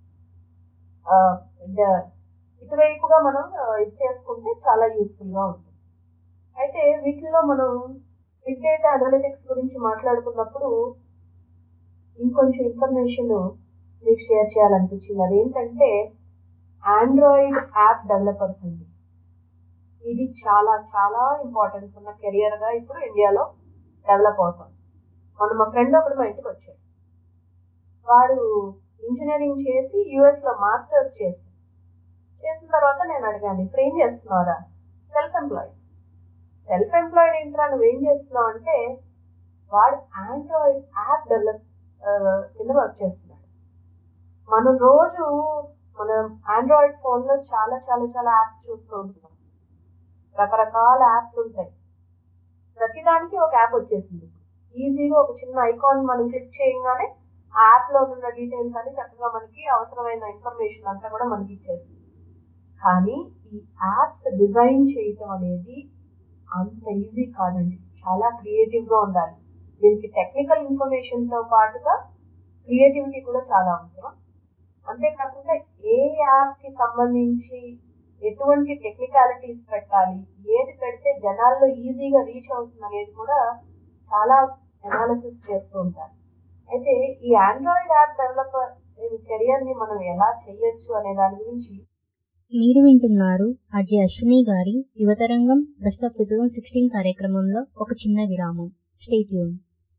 D: ఇటువైపుగా మనం ఇది చేసుకుంటే చాలా యూస్ఫుల్ గా ఉంటుంది. అయితే వీటిల్లో మనం బిగ్ డేటా అనలిటిక్స్ గురించి మాట్లాడుకున్నప్పుడు ఇంకొంచెం ఇన్ఫర్మేషన్ మీకు షేర్ చేయాలనిపించింది. అదేంటంటే ఆండ్రాయిడ్ యాప్ డెవలపర్స్ అండి. ఇది చాలా చాలా ఇంపార్టెన్స్ ఉన్న కెరియర్ గా ఇప్పుడు ఇండియాలో డెవలప్ అవుతాం. మా ఫ్రెండ్ ఒకడు మా ఇంటికి వచ్చాడు. వాడు ఇంజనీరింగ్ చేసి US లో మాస్టర్స్ చేసిన తర్వాత నేను అడిగాను, ఇప్పుడు ఏం చేస్తున్నారా? సెల్ఫ్ ఎంప్లాయిడ్ ఏంట్రా నువ్వేం చేస్తున్నావు అంటే వాడు ఆండ్రాయిడ్ యాప్ డెవలప్ కింద వర్క్ చేస్తున్నాడు. మనం రోజు మన ఆండ్రాయిడ్ ఫోన్ లో చాలా చాలా చాలా యాప్స్ చూస్తూ ఉంటున్నాం. రకరకాల యాప్స్ ఉంటాయి. ప్రతిదానికి ఒక యాప్ వచ్చేసింది. ఈజీగా ఒక చిన్న ఐకాన్ మనం క్లిక్ చేయగానే ఆ యాప్ లో ఉన్న డీటెయిల్స్ అన్ని చక్కగా మనకి అవసరమైన ఇన్ఫర్మేషన్ అంతా కూడా మనకి ఇచ్చేస్తుంది. కానీ ఈ యాప్స్ డిజైన్ చేయటం అనేది అంత ఈజీ కాదండి. చాలా క్రియేటివ్ గా ఉండాలి. దీనికి టెక్నికల్ ఇన్ఫర్మేషన్ తో పాటుగా క్రియేటివిటీ కూడా చాలా అవసరం. అంతేకాకుండా ఏ యాప్ కి సంబంధించి ఎటువంటి టెక్నికాలిటీస్ పెట్టాలి, ఏది పెడితే జనాల్లో ఈజీగా రీచ్ అవుతుంది అనేది కూడా చాలా అనాలిసిస్ చేస్తూ ఉంటారు. అయితే ఈ ఆండ్రాయిడ్ యాప్ డెవలపర్ కెరియర్ ని మనం ఎలా చేయొచ్చు అనే దాని గురించి
A: మీరు వింటున్నారు అజయ్ అశ్విని గారి యువతరంగం బెస్ట్ ఆఫ్ 2016 కార్యక్రమంలో ఒక చిన్న విరామం. Stay tune.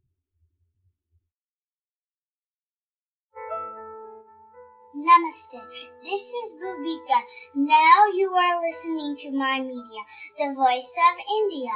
B: Namaste. This is Bhuvika. Now you are listening to my media, the voice of India.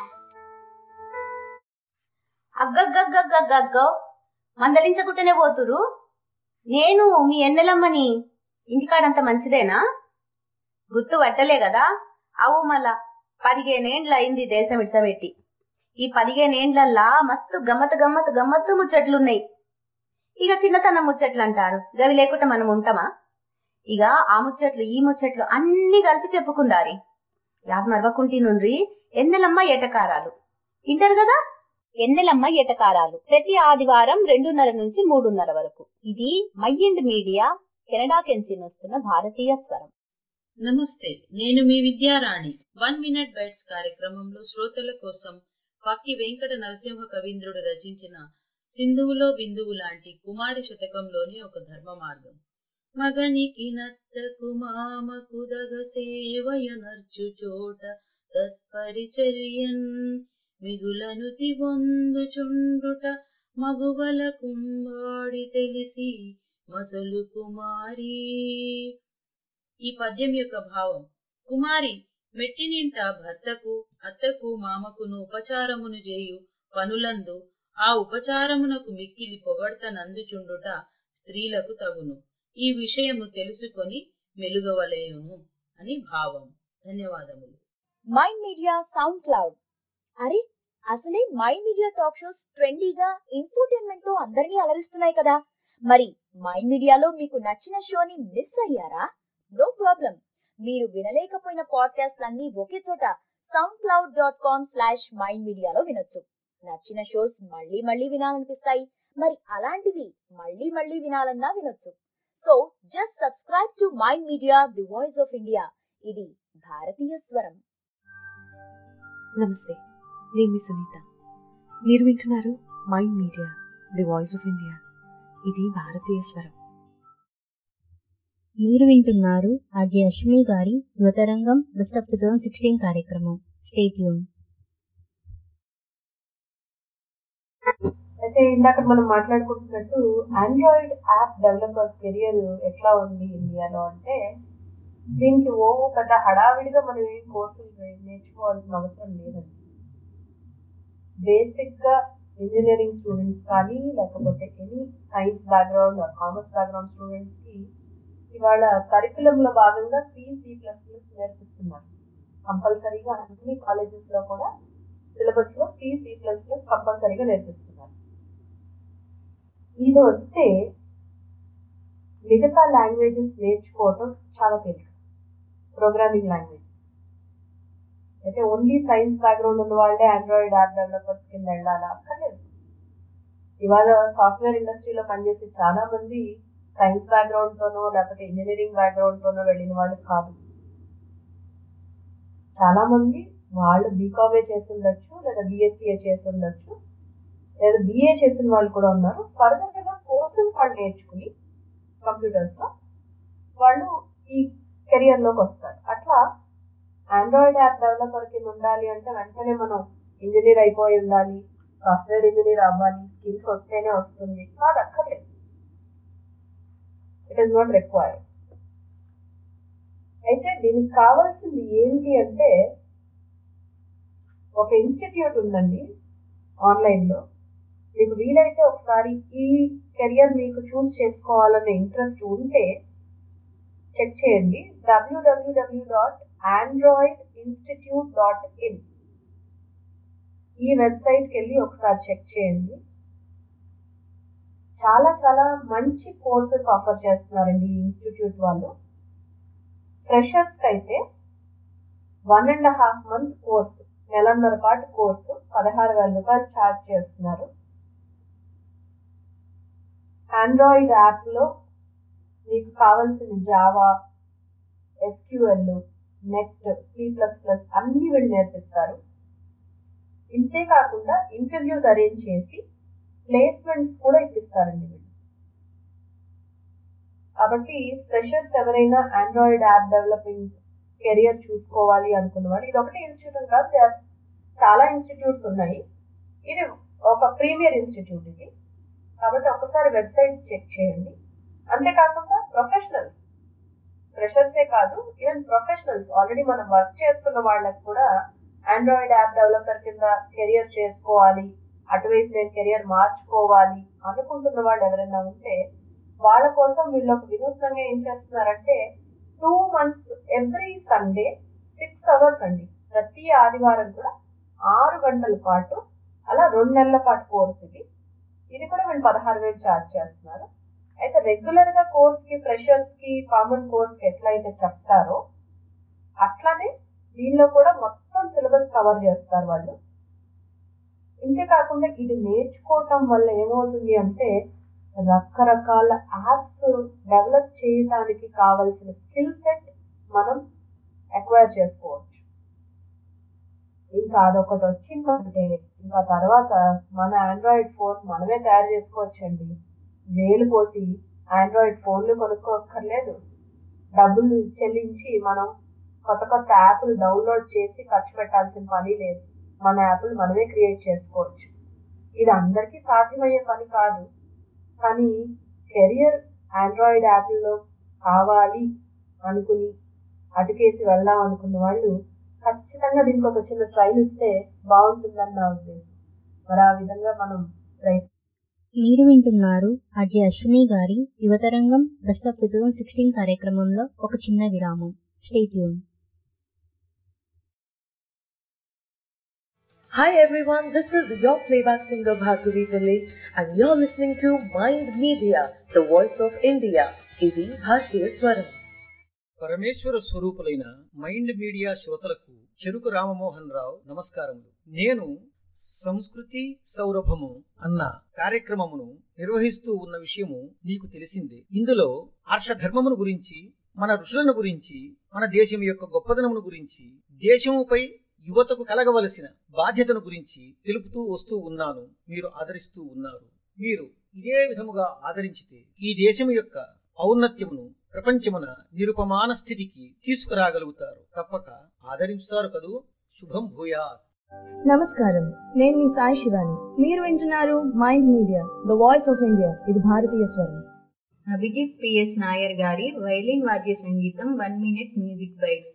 K: అగ్గగ్గగ్గగ్గగ్గో మందలించకుంటేనే పోతురు. నేను మీ ఎన్నెలమ్మని. ఇంటికాడంత మంచిదేనా? గుర్తు పట్టలే కదా? అవు మళ్ళా 15 ఏండ్లు అయింది దేశం ఇడ్సబెట్టి. ఈ 15 ఏండ్లల్లా మస్తు గమ్మత్తు ముచ్చట్లున్నాయి. ఇక చిన్నతనం ముచ్చట్లు అంటారు, గవి లేకుండా మనం ఉంటామా? ఇక ఆ ముచ్చట్లు ఈ ముచ్చట్లు అన్ని కలిపి చెప్పుకుందారి. యాభ మరవకుంటి నుండి ఎన్నెలమ్మ ఏటకారాలు వింటారు కదా? ఎన్నెలమ్మ ఏటకారాలు ప్రతి ఆదివారం 2:30 నుంచి 3:30 వరకు. ఇది మైండ్ మీడియా కెనడా కెంచి వస్తున్న భారతీయ స్వరం.
G: నమస్తే, నేను మీ విద్యారాణి. 1 మినిట్ బైట్స్ కార్యక్రమంలో శ్రోతల కోసం పక్కి వెంకట నరసింహ కవీంద్రుడు రచించిన సింధువులో బిందువు లాంటి కుమారి శతకంలోని ఒక ధర్మ మార్గం. మగనికి నత్తకు మామకు దగ సేవయ నర్చు చోట తత్పరిచర్యన్ మిగులను తివొందుచుండుట మగువల కుంబాడి తెలిసి మసలు కుమారి. ఈ పద్యం యొక్క భావం: కుమారి మెట్టినింట భర్తకు అత్తకు మామకును ఉపచారమును చేయు పనులందు ఆ ఉపచారమునకు మిక్కిలి పొగడ్తనందుచుండుట స్త్రీలకు తగును. ఈ విషయము తెలుసుకొని మెలుగవలేయును అని భావం. ధన్యవాదములు.
C: Mind Media SoundCloud. అరే, అసలే మైండ్ మీడియా టాక్ షోస్ ట్రెండీగా ఇన్ఫోటైన్మెంట్ తో అందరినీ అలరిస్తున్నాయి కదా. మరి మైండ్ మీడియాలో మీకు నచ్చిన షోని మిస్ అయ్యారా? No problem. మీరు వినలేకపోయిన పాడ్కాస్ట్లన్నీ ఒకే చోట soundcloud.com/mindmediaలో వినొచ్చు. నచ్చిన షోస్ మళ్ళీ మళ్ళీ వినాలనిపిస్తాయి, మరి అలాంటివి మళ్ళీ మళ్ళీ వినాలన్నా వినొచ్చు. So just subscribe to Mind Media the voice of India. ఇది భారతీయ స్వరం.
L: నమస్తే, నేను మీ సునీత. మీరు వింటున్నారు Mind Media the voice of India. ఇది భారతీయ స్వరం.
A: మీరు వింటున్నారు ఆర్జే అశ్విని గారి యువతరంగం బెస్ట్ ఆఫ్ 2016 కార్యక్రమం. Stay tune.
D: అయితే ఇందాక మనం మాట్లాడుకుంటున్నట్టు ఆండ్రాయిడ్ యాప్ డెవలపర్ కెరియర్ ఎట్లా ఉంది ఇండియాలో అంటే, దీనికి పెద్ద హడావిడిగా మనం ఏం కోర్సులు నేర్చుకోవాల్సిన అవసరం లేదండి. బేసిక్ గా ఇంజనీరింగ్ స్టూడెంట్స్ కానీ, లేకపోతే any science background commerce background students కి ఇవాళ కరికులం లో భాగంగా C++ నేర్పిస్తున్నారు. కంపల్సరీగా అన్ని కాలేజెస్ లో కూడా సిలబస్ లో C++ కంపల్సరీగా నేర్పిస్తున్నారు. ఇది వస్తే మిగతా లాంగ్వేజెస్ నేర్చుకోవటం చాలా తేలిక. ప్రోగ్రామింగ్ లాంగ్వేజెస్ అయితే ఓన్లీ సైన్స్ బ్యాక్గ్రౌండ్ ఉన్న వాళ్ళే ఆండ్రాయిడ్ యాప్ డెవలపర్స్ కింద వెళ్ళాలా అక్కర్లేదు. ఇవాళ సాఫ్ట్వేర్ ఇండస్ట్రీలో పనిచేసే చాలా మంది సైన్స్ బ్యాక్గ్రౌండ్ తోనో లేకపోతే ఇంజనీరింగ్ బ్యాక్గ్రౌండ్ తోనో వెళ్ళిన వాళ్ళు కాదు. చాలా మంది వాళ్ళు బీకామే చేసి ఉండొచ్చు, లేదా BSCA చేసి ఉండొచ్చు, లేదా BA చేసిన వాళ్ళు కూడా ఉన్నారు. ఫర్దర్ గా కోర్సెస్ వాళ్ళు నేర్చుకుని కంప్యూటర్స్ లో వాళ్ళు ఈ కెరియర్ లోకి వస్తారు. అట్లా ఆండ్రాయిడ్ యాప్ డెవలపర్ కింద ఉండాలి అంటే వెంటనే మనం ఇంజనీర్ అయిపోయి ఉండాలి, సాఫ్ట్వేర్ ఇంజనీర్ అవ్వాలి, స్కిల్స్ వస్తేనే వస్తుంది కాదు, అక్కర్లేదు. It is not required. అయితే దీనికి కావాల్సింది ఏంటి అంటే, ఒక ఇన్స్టిట్యూట్ ఉందండి ఆన్లైన్లో. మీకు వీలైతే ఒకసారి ఈ కెరియర్ మీకు చూస్ చేసుకోవాలనే ఇంట్రెస్ట్ ఉంటే చెక్ చేయండి. www.androidinstitute.in ఈ వెబ్సైట్కి వెళ్ళి ఒకసారి చెక్ చేయండి. చాలా చాలా మంచి కోర్సెస్ ఆఫర్ చేస్తున్నారండి ఈ ఇన్స్టిట్యూట్ వాళ్ళు. ఫ్రెషర్స్కి అయితే 1.5 month కోర్సు, నెలన్నర పాటు కోర్సు 16,000 రూపాయలు ఛార్జ్ చేస్తున్నారు. ఆండ్రాయిడ్ యాప్లో మీకు కావాల్సిన జావా, SQL, నెట్, C++ అన్ని వీళ్ళు నేర్పిస్తారు. ఇంతే కాకుండా ఇంటర్వ్యూస్ అరేంజ్ చేసి ప్లేస్మెంట్స్ కూడా ఇప్పిస్తారండి వీళ్ళు. కాబట్టి ఫ్రెషర్స్ ఎవరైనా ఆండ్రాయిడ్ యాప్ డెవలపింగ్ కెరియర్ చూసుకోవాలి అనుకున్న వాళ్ళు, ఇది ఒకటి ఇన్స్టిట్యూట్ కాదు, చాలా ఇన్స్టిట్యూట్స్ ఉన్నాయి. ఇది ఒక ప్రీమియర్ ఇన్స్టిట్యూట్ ఇది. కాబట్టి ఒకసారి వెబ్సైట్ చెక్ చేయండి. అంతేకాకుండా ప్రొఫెషనల్స్, ఫ్రెషర్సే కాదు, ఈవెన్ ప్రొఫెషనల్స్ ఆల్రెడీ మనం వర్క్ చేస్తున్న వాళ్ళకి కూడా ఆండ్రాయిడ్ యాప్ డెవలపర్ కింద కెరియర్ చేసుకోవాలి, అటువైపు నేను కెరియర్ మార్చుకోవాలి అనుకుంటున్న వాళ్ళు ఎవరైనా ఉంటే వాళ్ళ కోసం వీళ్ళు ఒక వినూత్నంగా ఏం చేస్తున్నారంటే 2 months ఎవ్రీ సండే 6 hours అండి, ప్రతి ఆదివారం కూడా 6 గంటల పాటు, అలా 2 నెలల పాటు కోర్స్ ఇది కూడా వీళ్ళు 16,000 ఛార్జ్ చేస్తున్నారు. అయితే రెగ్యులర్ గా కోర్స్ కి, ఫ్రెషర్స్ కి, కామన్ కోర్స్ కి ఎట్లయితే చెప్తారో అట్లానే దీనిలో కూడా మొత్తం సిలబస్ కవర్ చేస్తారు వాళ్ళు. ఇంతేకాకుండా ఇది నేర్చుకోవటం వల్ల ఏమవుతుంది అంటే రకరకాల యాప్స్ డెవలప్ చేయడానికి కావలసిన స్కిల్ సెట్ మనం అక్వైర్ చేసుకోవచ్చు. ఇంకా అదొకటి వచ్చిందంటే ఇంకా తర్వాత మన ఆండ్రాయిడ్ ఫోన్ మనమే తయారు చేసుకోవచ్చండి. వేలు పోసి ఆండ్రాయిడ్ ఫోన్లు కొనుక్కోక్కర్లేదు, డబ్బులు చెల్లించి మనం కొత్త కొత్త యాప్లు డౌన్లోడ్ చేసి ఖర్చు పెట్టాల్సిన పని లేదు. మన యాప్లు మనమే క్రియేట్ చేసుకోవచ్చు. ఇది అందరికీ సాధ్యమయ్యే పని కాదు, కానీ కెరియర్ ఆండ్రాయిడ్ యాప్లో కావాలి అనుకుని అటుకేసి వెళ్దాం అనుకున్న వాళ్ళు ఖచ్చితంగా దీనికి ఒక చిన్న ట్రైల్ ఇస్తే బాగుంటుందని నా ఉద్దేశం. మరి ఆ విధంగా మనం
A: మీరు వింటున్నారు ఆర్జే అశ్విని గారి యువతరంగం బెస్ట్ ఆఫ్ 2016 కార్యక్రమంలో ఒక చిన్న విరామం. Stay tune.
L: Hi everyone, this is your playback singer Bhargavi Pillai and you're listening to Mind Media, the voice of India. Idi Bharatiya Swaram.
M: పరమేశ్వర స్వరూపులైన మైండ్ మీడియా శ్రోతలకు చెరుకు రామమోహన్ రావు నమస్కారములు. నేను సంస్కృతి సౌరభము అన్న కార్యక్రమమును నిర్వహిస్తూ ఉన్న విషయము మీకు తెలిసిందే. ఇందులో ఆర్షధర్మమును గురించి, మన ఋషులను గురించి, మన దేశం యొక్క గొప్పదనమును గురించి, దేశముపై యువతకు కలగవలసిన బాధ్యతను గురించి తెలుపుతూ వస్తూ ఉన్నాను. మీరు ఆదరిస్తూ ఉన్నారు. మీరు ఇదే విధముగా ఆదరించితే ఈ దేశం యొక్క ఔన్నత్యమును ప్రపంచమున నిరుపమాన స్థితికి తీసుకురాగలుగుతారు. తప్పక ఆదరించుతారు కదూ. శుభం భూయాత్.
N: నమస్కారం, నేను మీ సాయి శివాని. మీరు వింటున్నారు Mind Media the voice of India. ఇది భారతీయ స్వరం.
A: అభిజిత్ పిఎస్ నాయర్ గారి వైలిన్ వాద్య సంగీతం 1 minute music bite.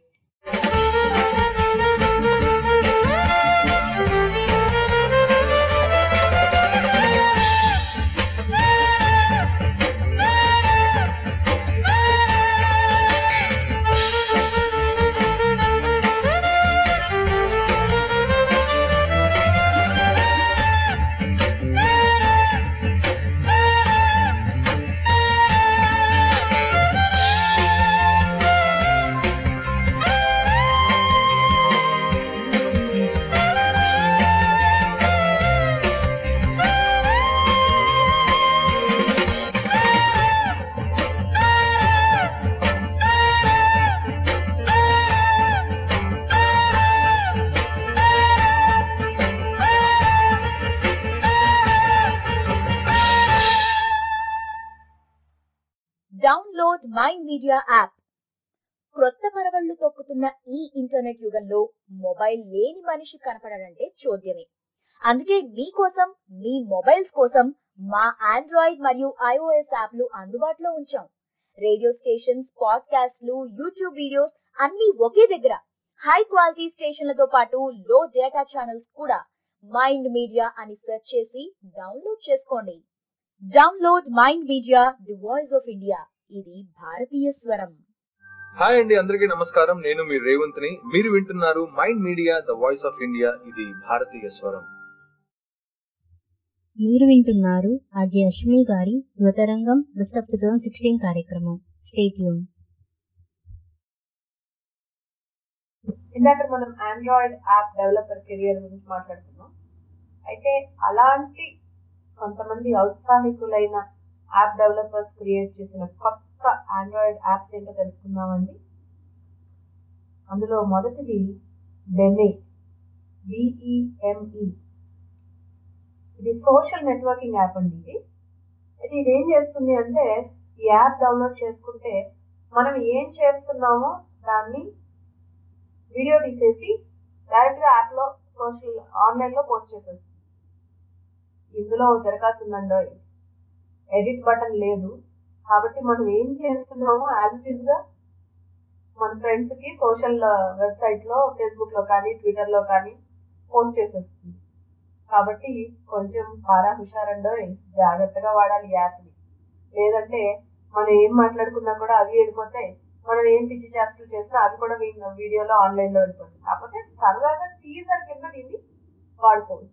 C: Download Mind Media app. క్రొత్త పరవళ్లు తొక్కుతున్న ఈ ఇంటర్నెట్ యుగంలో మొబైల్ లేని మనిషి కనపడడంటే చోద్యమే. అందుకే మీకోసం, మీ మొబైల్స్ కోసం మా ఆండ్రాయిడ్ మరియు iOS యాప్లు అందుబాటులో ఉంచాం. రేడియో స్టేషన్స్, పాడ్కాస్ట్లు, యూట్యూబ్ వీడియోస్ అన్నీ ఒకే దగ్గర. హై క్వాలిటీ స్టేషన్లతో పాటు లో డేటా ఛానల్స్ కూడా. మైండ్ మీడియా అని సెర్చ్ చేసి డౌన్లోడ్ చేసుకోండి. Download Mind Media the voice of India. ఇది భారతీయ స్వరం.
O: హాయ్ అండి, అందరికీ నమస్కారం. నేను మీ రేవంత్ని. మీరు వింటున్నారు Mind Media the voice of India. ఇది భారతీయ స్వరం.
A: మీరు వింటున్నారు ఆర్జే అశ్విని గారి యువతరంగం బెస్ట్ ఆఫ్ 2016 కార్యక్రమం. Stay tune.
D: ఇందాక మనం ఆండ్రాయిడ్ యాప్ డెవలపర్ కెరియర్ గురించి మాట్లాడుతున్నాం. అయితే అలాంటి కొంతమంది ఔత్సాహికులైన యాప్ డెవలపర్స్ క్రియేట్ చేసిన కొత్త ఆండ్రాయిడ్ యాప్స్ ఏంటో తెలుసుకుందామండి. అందులో మొదటిది బెమే, BEME. ఇది సోషల్ నెట్వర్కింగ్ యాప్ అండి. ఇది ఏం చేస్తుంది అంటే, ఈ యాప్ డౌన్లోడ్ చేసుకుంటే మనం ఏం చేస్తున్నామో దాన్ని వీడియో తీసేసి డైరెక్ట్గా యాప్లో ఆన్లైన్లో పోస్ట్ చేసేస్తుంది. ఇందులో దరఖాస్తు ఉందండో, ఎడిట్ బటన్ లేదు. కాబట్టి మనం ఏం చేస్తున్నామో యాజ్ ఇట్ ఈస్గా మన ఫ్రెండ్స్కి సోషల్ వెబ్సైట్లో, ఫేస్బుక్లో కానీ ట్విట్టర్లో కానీ పోస్ట్ చేసేస్తుంది. కాబట్టి కొంచెం బాగా హుషారండో, జాగ్రత్తగా వాడాలి యాప్ని. లేదంటే మనం ఏం మాట్లాడుకున్నా కూడా అవి వెళ్ళిపోతాయి. మనం ఏం పిచ్చి చేష్టలు చేసినా అవి కూడా వీడియోలో ఆన్లైన్లో వెళ్ళిపోతుంది. కాకపోతే సరదాగా టీజర్ కింద దీన్ని వాడుకోవచ్చు.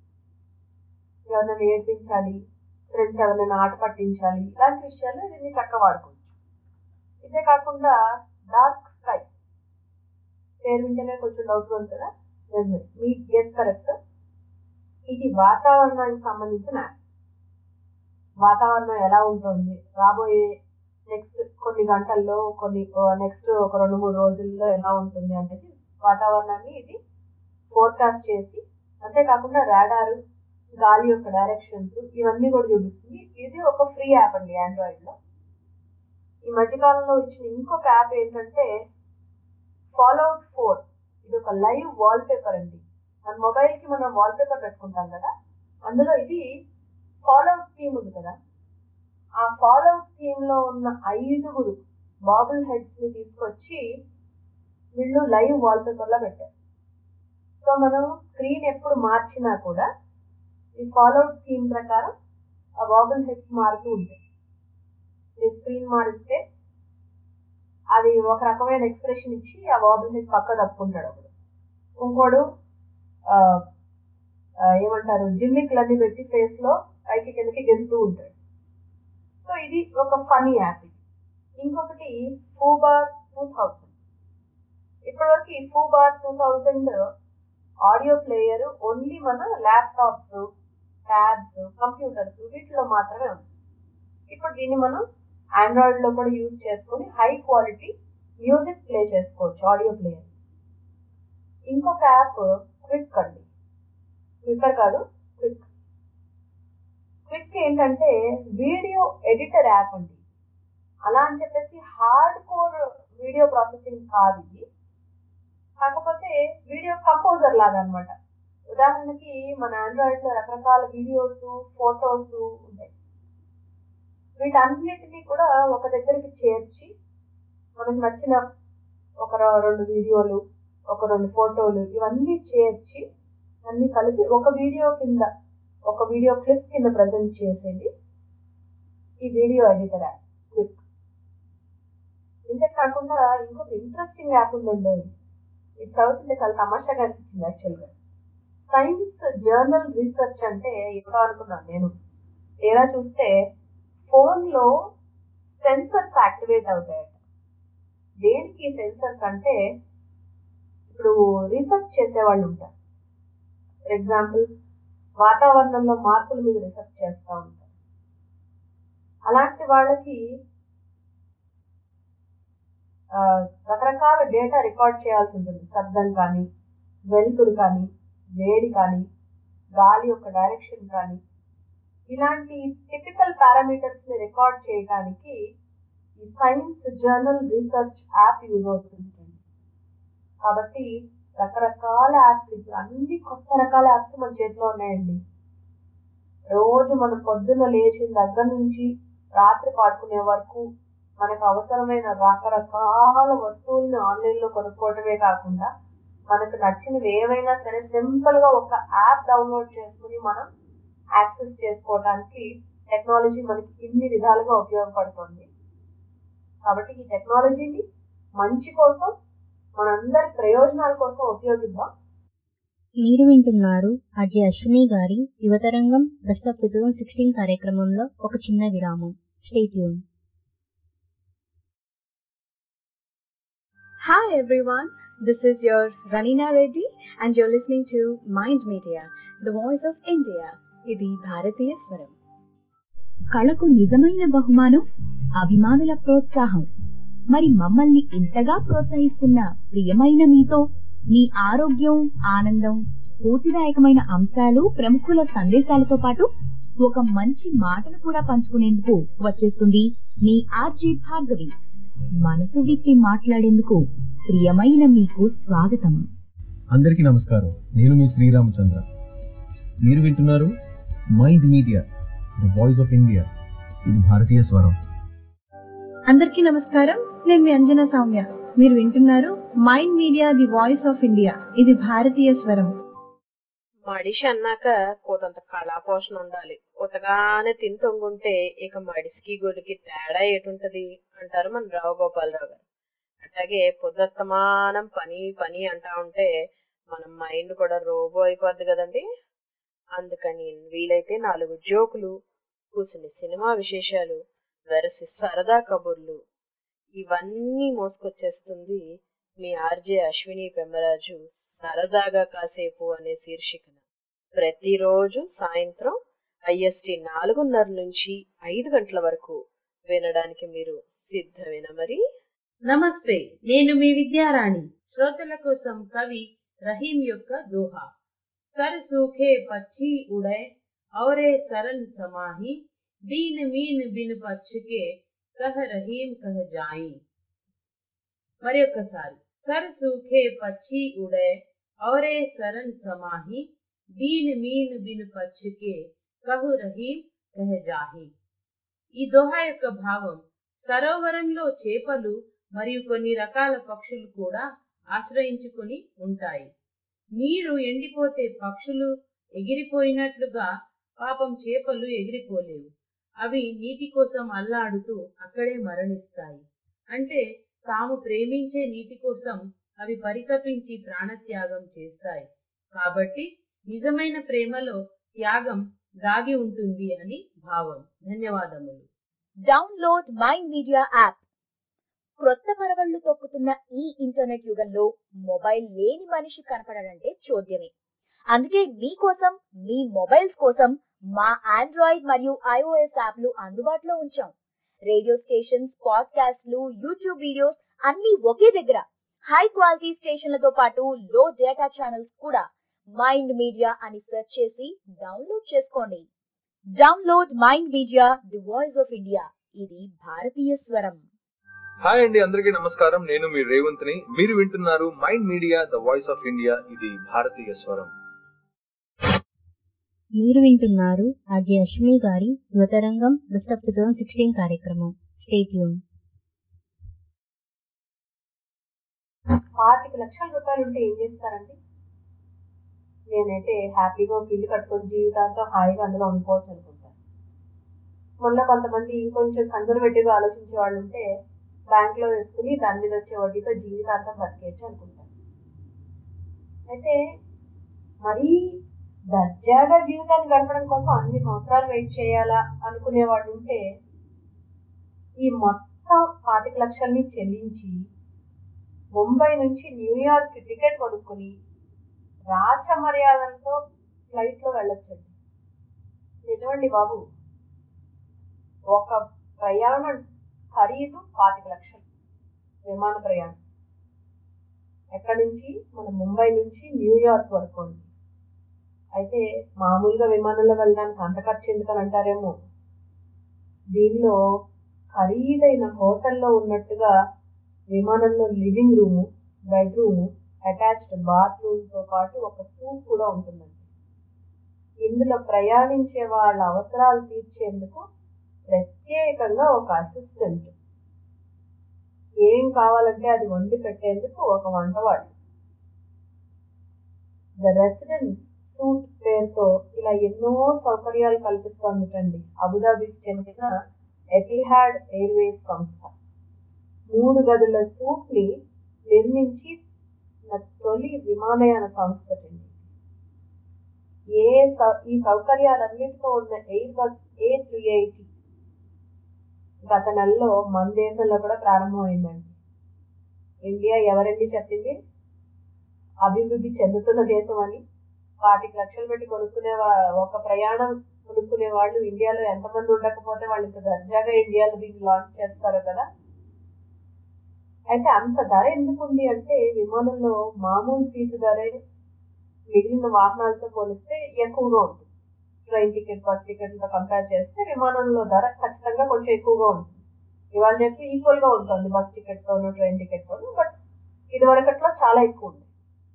D: ఎవరైనా నేర్పించాలి, ఫ్రెండ్స్ ఎవరైనా ఆట పట్టించాలి, ఇలాంటి విషయాలు దీన్ని చక్కగా వాడుకోవచ్చు. ఇదే కాకుండా డార్క్ స్కై పేరు వింటేనే కొంచెం డౌట్గా ఉంది కదా, మీ గెస్ కరెక్ట్. ఇది వాతావరణానికి సంబంధించిన యాప్. వాతావరణం ఎలా ఉంటుంది, రాబోయే నెక్స్ట్ కొన్ని గంటల్లో, నెక్స్ట్ ఒక 2-3 రోజుల్లో ఎలా ఉంటుంది అనేది వాతావరణాన్ని ఇది ఫోర్కాస్ట్ చేసి, అంతేకాకుండా రాడారు, గాలి యొక్క డైరెక్షన్స్ ఇవన్నీ కూడా చూపిస్తుంది. ఇది ఒక ఫ్రీ యాప్ అండి ఆండ్రాయిడ్లో. ఈ మధ్యకాలంలో వచ్చిన ఇంకొక యాప్ ఏంటంటే ఫాలోఅవుట్ 4. ఇది ఒక లైవ్ వాల్పేపర్ అండి. మన మొబైల్కి మనం వాల్పేపర్ పెట్టుకుంటాం కదా, అందులో ఇది ఫాలోఅవుట్ థీమ్ ఉంది కదా, ఆ ఫాలోఅవుట్ థీమ్లో ఉన్న 5 బాబుల్ హెడ్స్ని తీసుకొచ్చి వీళ్ళు లైవ్ వాల్పేపర్లో పెట్టారు. సో మనం స్క్రీన్ ఎప్పుడు మార్చినా కూడా ఈ ఫాలోఅవుట్ థీమ్ ప్రకారం ఆ బాబుల్ హెడ్స్ మారుతూ ఉంటాయి. ఈ స్క్రీన్ మారిస్తే అది ఒక రకమైన ఎక్స్ప్రెషన్ ఇచ్చి ఆ బాబుల్ హెడ్ పక్క తప్పుకుంటాడు ఒకడు. ఇంకోడు ఏమంటారు, జిమ్మిక్లన్నీ పెట్టి ఫేస్లో పైకి కిందకి గెలుతూ ఉంటాడు. సో ఇది ఒక ఫనీ యాప్. ఇంకొకటి ఫూబార్ 2000. ఇప్పటివరకు ఈ ఫూబార్ 2000 ఆడియో ప్లేయర్ ఓన్లీ మన ల్యాప్టాప్స్, ట్యాబ్స్, కంప్యూటర్స్ వీటిలో మాత్రమే ఉంది. ఇప్పుడు దీన్ని మనం ఆండ్రాయిడ్ లో కూడా యూజ్ చేసుకొని హై క్వాలిటీ మ్యూజిక్ ప్లే చేసుకోవచ్చు ఆడియో ప్లేయర్. ఇంకొక యాప్ క్విక్ అండి, క్విక్కర్ కాదు క్విక్. క్విక్ ఏంటంటే వీడియో ఎడిటర్ యాప్ అండి. అలా అని చెప్పేసి హార్డ్ కోర్ వీడియో ప్రాసెసింగ్ కాదు ఇది, కాకపోతే వీడియో కంపోజర్ లాగా అనమాట. ఉదాహరణకి మన ఆండ్రాయిడ్ లో రకరకాల వీడియోస్, ఫొటోస్ ఉంటాయి. వీటన్నిటినీ కూడా ఒక దగ్గరికి చేర్చి మనకు నచ్చిన ఒక 2 వీడియోలు, ఒక 2 ఫోటోలు ఇవన్నీ చేర్చి అన్ని కలిపి ఒక వీడియో క్లిప్ కింద ప్రజెంట్ చేసేది ఈ వీడియో ఎడిటర్ యాప్ క్విక్. ఇంతే కాకుండా ఇంకొక ఇంట్రెస్టింగ్ యాప్ ఉందండి. ఇది చదువుతుంటే చాలా తమాషాగా అనిపించింది యాక్చువల్గా. సైన్స్ జర్నల్ రీసెర్చ్ అంటే ఏదో అనుకున్నాను నేను. తీరా చూస్తే ఫోన్లో సెన్సర్స్ యాక్టివేట్ అవుతాయట. దేనికి సెన్సర్స్ అంటే, ఇప్పుడు రీసెర్చ్ చేసేవాళ్ళు ఉంటారు. ఫర్ ఎగ్జాంపుల్ వాతావరణంలో మార్పుల మీద రీసెర్చ్ చేస్తూ ఉంటారు. అలాంటి వాళ్ళకి రకరకాల డేటా రికార్డ్ చేయాల్సి ఉంటుంది. శబ్దం కానీ, వెలుతురు కానీ, వేడి కానీ, గాలి యొక్క డైరెక్షన్ కానీ, ఇలాంటి టిపికల్ పారామీటర్స్ ని రికార్డ్ చేయడానికి ఈ science journal research app use అవుతుంది. కాబట్టి రకరకాల యాప్స్, ఇప్పుడు అన్ని కొత్త రకాల యాప్స్ మన చేతిలో ఉన్నాయండి. రోజు మనం పొద్దున్న లేచిన దగ్గర నుంచి రాత్రి పడుకునే వరకు మనకు అవసరమైన రకరకాల వస్తువుల్ని ఆన్లైన్లో కొనుక్కోవటమే కాకుండా మనకు నచ్చినవి ఏవైనా సరే సింపుల్ గా ఒక యాప్ డౌన్లోడ్ చేసుకుని మనం యాక్సెస్ చేసుకోవడానికి టెక్నాలజీ మనకి ఇన్ని విధాలుగా ఉపయోగపడుతుంది. కాబట్టి ఈ టెక్నాలజీని మంచి కోసం, మనందరి ప్రయోజనాల కోసం ఉపయోగిద్దాం.
A: మీరు వింటున్నారు అజయ్ అశ్విని గారి యువతరంగం బెస్ట్ ఆఫ్ 2016 కార్యక్రమంలో ఒక చిన్న విరామం. Stay tune.
P: Hi everyone, this is your Ranina Reddy and you're listening to Mind Media, the voice of India. ఇది భారతీయ స్వరం.
C: కళకు నిజమైన బహుమానం అభిమానుల ప్రోత్సాహం. మరి మమ్మల్ని ఇంతగా ప్రోత్సహిస్తున్న ప్రియమైన మీతో మీ ఆరోగ్యం, ఆనందం, స్ఫూర్తిదాయకమైన అంశాలు, ప్రముఖుల సందేశాలతో పాటు ఒక మంచి మాటను కూడా పంచుకునేందుకు వచ్చేస్తుంది మీ ఆర్జే భార్గవి. మనసు విప్పి మాట్లాడేందుకు ప్రియమైన మీకు స్వాగతం.
Q: అందరికీ నమస్కారం. నేను మీ శ్రీరామచంద్ర. మీరు వింటున్నారు Mind Media, the voice of India. ఇది భారతీయ స్వరం.
N: అందరికీ నమస్కారం. నేను మీ అంజనా సౌమ్య. మీరు వింటున్నారు Mind Media, the voice of India. ఇది భారతీయ స్వరం.
R: మడిషి అన్నాక కోతంత కళాపోషణ ఉండాలి. ఉతగానే తిని తొంగుంటే ఇక మడిసికి గొడికి తేడా ఏటుంటది అంటారు మన రావు గోపాలరావు గారు. అట్లాగే పొద్దుస్తమానం పని పని అంటా ఉంటే మన మైండ్ కూడా రోబో అయిపోద్ది కదండి. అందుకని వీలైతే 4 జోకులు, కూసిన సినిమా విశేషాలు, వెరసి సరదా కబుర్లు ఇవన్నీ మోసుకొచ్చేస్తుంది మీ ఆర్జే అశ్విని పెమ్మరాజు సరదాగా కాసేపు అనే శీర్షికన. ప్రతిరోజు సాయంత్రం IST 4:30 నుంచి 5 గంటల వరకు వినడానికి మీరు సిద్ధమేనా మరి?
G: నమస్తే, నేను మీ విద్యారాణి. శ్రోతల కోసం కవి రహీం యొక్క దోహా. సర్ సూఖే పచ్చి ఉడే ఔరే సరన్ సమాహి, దీన్ మీన్ బిన్ పచ్చుకే కహ రహీం కహ జాయి. మరి ఒక్కసారి. సర్ సూఖే పచ్చి ఉడే ఔరే సరన్ సమాహి, దీన్ మీన్ బిన్ పచ్చుకే కహు రహీం కహ జాహి. ఈ దోహా యొక్క భావం, సరోవరంలో చేపలు మరియు కొన్ని రకాల పక్షులు కూడా ఆశ్రయించుకుని ఉంటాయి. నీరు ఎండిపోతే పక్షులు ఎగిరిపోయినట్లుగా పాపం చేపలు ఎగిరిపోలేవు. అవి నీటి కోసం అల్లాడుతూ అక్కడే మరణిస్తాయి. అంటే తాము ప్రేమించే నీటి కోసం అవి పరితపించి ప్రాణత్యాగం చేస్తాయి. కాబట్టి నిజమైన ప్రేమలో త్యాగం దాగి ఉంటుంది అని భావం. ధన్యవాదములు.
C: Download Mind Media app. క్రొత్త పరవళ్లు తొక్కుతున్న ఈ ఇంటర్నెట్ యుగంలో మొబైల్ లేని మనిషి కనపడడంటే చూద్యమే. అందుకే మీకోసం, మీ మొబైల్స్ కోసం మా ఆండ్రాయిడ్ మరియు iOS యాప్లు అందుబాటులో ఉంచాం. రేడియో స్టేషన్స్, పాడ్కాస్ట్లు, యూట్యూబ్ వీడియోస్ అన్నీ ఒకే దగ్గర. హై క్వాలిటీ స్టేషన్లతో పాటు లో డేటా ఛానల్స్ కూడా. మైండ్ మీడియా అని సెర్చ్ చేసి డౌన్లోడ్ చేసుకోండి. Download Mind Media, the voice of India. ఇది భారతీయ స్వరం.
O: హాయ్ అండి, అందరికీ నమస్కారం. నేను మీ రేవంత్ని. మీరు వింటున్నారు Mind Media the voice of India. ఇది భారతీయ స్వరం.
A: మీరు వింటున్నారు ఆర్జే అశ్విని గారి యువతరంగం బెస్ట్ ఆఫ్ 2016 కార్యక్రమం. Stay tune.
D: 25 లక్షల రూపాయలు ఉంటే ఏం చేస్తారండి? నేనైతే హ్యాపీగా ఒక ఇల్లు కట్టుకొని జీవితాంతం హాయిగా అందులో ఉండిపోవచ్చు అనుకుంటాను. మొన్న కొంతమంది ఇంకొంచెం కన్జర్వేటివ్గా ఆలోచించే వాళ్ళు ఉంటే బ్యాంక్లో వేసుకుని దాని మీద వచ్చే వడ్డీతో జీవితాంతం బతికేయచ్చు అనుకుంటాను. అయితే మరీ దర్జాగా జీవితాన్ని గడపడం కోసం అన్ని సంవత్సరాలు వెయిట్ చేయాలా అనుకునే వాళ్ళు ఉంటే ఈ మొత్తం 25 లక్షల్ని చెల్లించి ముంబై నుంచి న్యూయార్క్ టికెట్ కొనుక్కొని రాచ మర్యాదలతో ఫ్లైట్లో వెళ్ళొచ్చండి. నిజమండి బాబు, ఒక ప్రయాణం ఖరీదు 25 లక్షలు విమాన ప్రయాణం. ఎక్కడి నుంచి? మన ముంబై నుంచి న్యూయార్క్ వరకు అండి. అయితే మామూలుగా విమానంలో వెళ్ళడానికి అంత ఖర్చు ఎందుకని అంటారేమో. దీనిలో ఖరీదైన హోటల్లో ఉన్నట్టుగా విమానంలో లివింగ్ రూము, బెడ్రూము, అటాచ్డ్ బాత్రూమ్తో పాటు ఒక సూట్ కూడా ఉంటుందండి. ఇందులో ప్రయాణించే వాళ్ళ అవసరాలు తీర్చేందుకు ప్రత్యేకంగా ఒక అసిస్టెంట్, ఏం కావాలంటే అది వండి పెట్టేందుకు ఒక వంటవాడు. ద రెసిడెన్స్ సూట్ పేరుతో ఇలా ఎన్నో సౌకర్యాలు కల్పిస్తోందండి అబుదాబికి చెందిన ఎతిహాడ్ ఎయిర్వేస్ సంస్థ. 3 గదుల సూట్ ని నిర్మించి తొలి విమానయాన సంస్థ చెంది. ఈ సౌకర్యాలన్నింటితో ఉన్న ఎయిర్ బస్ A380 గత నెలలో మన దేశంలో కూడా ప్రారంభమైందండి. ఇండియా ఎవరండి చెప్పింది అభివృద్ధి చెందుతున్న దేశం అని? 25 లక్షలు పెట్టి కొనుక్కునే ఒక ప్రయాణం కొనుక్కునే వాళ్ళు ఇండియాలో ఎంతమంది ఉండకపోతే వాళ్ళు ఇంత దర్జాగా ఇండియాలో దీన్ని లాంచ్ చేస్తారు కదా. అయితే అంత ధర ఎందుకు ఉంది అంటే విమానంలో మామూలు సీటు ధరే మిగిలిన వాహనాలతో పోలిస్తే ఎక్కువగా ఉంటుంది. ట్రైన్ టికెట్, బస్ టికెట్లతో కంపేర్ చేస్తే విమానంలో ధర ఖచ్చితంగా కొంచెం ఎక్కువగా ఉంటుంది. ఇవాళ రేపు ఈక్వల్గా ఉంటుంది బస్ టికెట్తోనూ ట్రైన్ టికెట్తోనూ, బట్ ఇది వరకట్లో చాలా ఎక్కువ ఉంది.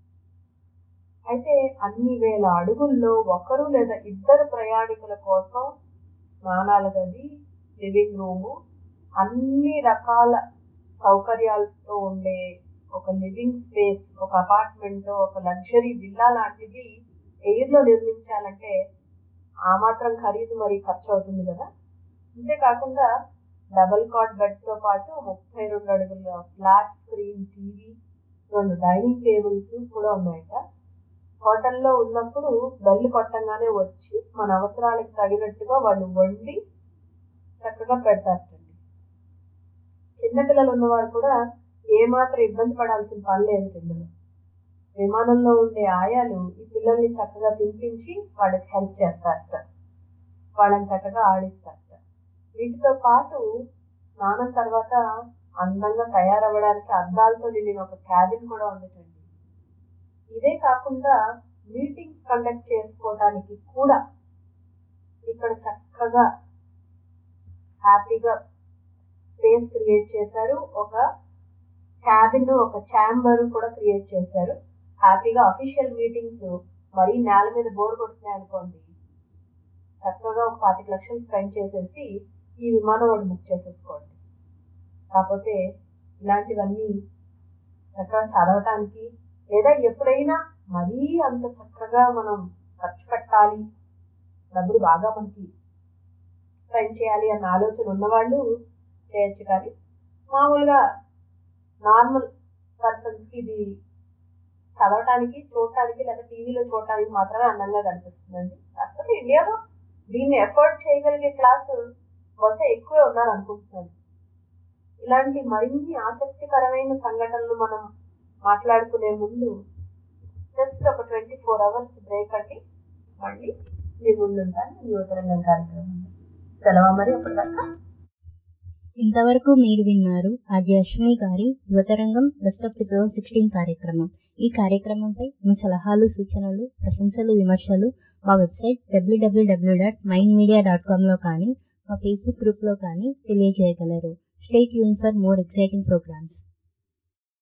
D: అయితే అన్ని వేల అడుగుల్లో ఒకరు లేదా ఇద్దరు ప్రయాణికుల కోసం స్నానాల గది, లివింగ్ రూము, అన్ని రకాల సౌకర్యాలతో ఉండే ఒక లివింగ్ స్పేస్, ఒక అపార్ట్మెంట్, ఒక లగ్జరీ విల్లా లాంటిది ఎయిర్లో నిర్మించాలంటే ఆ మాత్రం ఖరీదు మరి ఖర్చు అవుతుంది కదా. అంతేకాకుండా డబుల్ కాట్ బెడ్తో పాటు 32 అడుగుల flat screen TV, 2 dining tables కూడా ఉన్నాయట. హోటల్లో ఉన్నప్పుడు బెల్లు కొట్టంగానే వచ్చి మన అవసరాలకు తగినట్టుగా వాళ్ళు వండి చక్కగా పెడతారండి. చిన్నపిల్లలు ఉన్నవారు కూడా ఏమాత్రం ఇబ్బంది పడాల్సిన పని లేదు. ఇందులో విమానంలో ఉండే ఆయాలు ఈ పిల్లల్ని చక్కగా తినిపించి వాళ్ళకి హెల్ప్ చేస్తారట, వాళ్ళని చక్కగా ఆడిస్తారట. వీటితో పాటు స్నానం తర్వాత అందంగా తయారవ్వడానికి అద్దాలతో నిండిన ఒక క్యాబిన్ కూడా ఉందండి. ఇదే కాకుండా మీటింగ్స్ కండక్ట్ చేసుకోవడానికి కూడా ఇక్కడ చక్కగా హ్యాపీగా స్పేస్ క్రియేట్ చేశారు. ఒక క్యాబిన్, ఒక ఛాంబర్ కూడా క్రియేట్ చేశారు. హ్యాపీగా అఫీషియల్ మీటింగ్స్ మరీ నేల మీద బోర్ కొడుతున్నాయి అనుకోండి, చక్కగా ఒక 25 లక్షలు స్పెండ్ చేసేసి ఈ విమానం ఒకటి బుక్ చేసేసుకోండి. కాకపోతే ఇలాంటివన్నీ చక్కగా చదవటానికి లేదా ఎప్పుడైనా మరీ అంత చక్కగా మనం ఖర్చు పెట్టాలి, డబ్బులు బాగా మనకి స్పెండ్ చేయాలి అన్న ఆలోచన ఉన్నవాళ్ళు చేయొచ్చు. కానీ మామూలుగా నార్మల్ పర్సన్స్కి ఇది చదవటానికి, చూడటానికి లేదా టీవీలో చూడటానికి మాత్రమే అందంగా కనిపిస్తుందండి. కాకపోతే ఇండియాలో దీన్ని ఎఫర్ట్ చేయగలిగే క్లాస్ బహుశా ఎక్కువే ఉన్నారు అనుకుంటున్నాను. ఇలాంటి మరిన్ని ఆసక్తికరమైన సంఘటనలు మనం మాట్లాడుకునే ముందు జస్ట్ ఒక 24 hours బ్రేక్ అండి. మళ్ళీ మీ ముందుంటాను యువతరంగం కార్యక్రమం. సెలవు మరి అప్పటిదాకా.
A: ఇంతవరకు మీరు విన్నారు ఆర్జే అశ్విని గారి యువతరంగం బెస్ట్ ఆఫ్ 2016 కార్యక్రమం. ఈ కార్యక్రమంపై మీ సలహాలు, సూచనలు, ప్రశంసలు, విమర్శలు మా వెబ్సైట్ www.mindmedia.com కానీ మా ఫేస్బుక్ గ్రూప్లో కానీ తెలియజేయగలరు. Stay tune for more exciting programmes.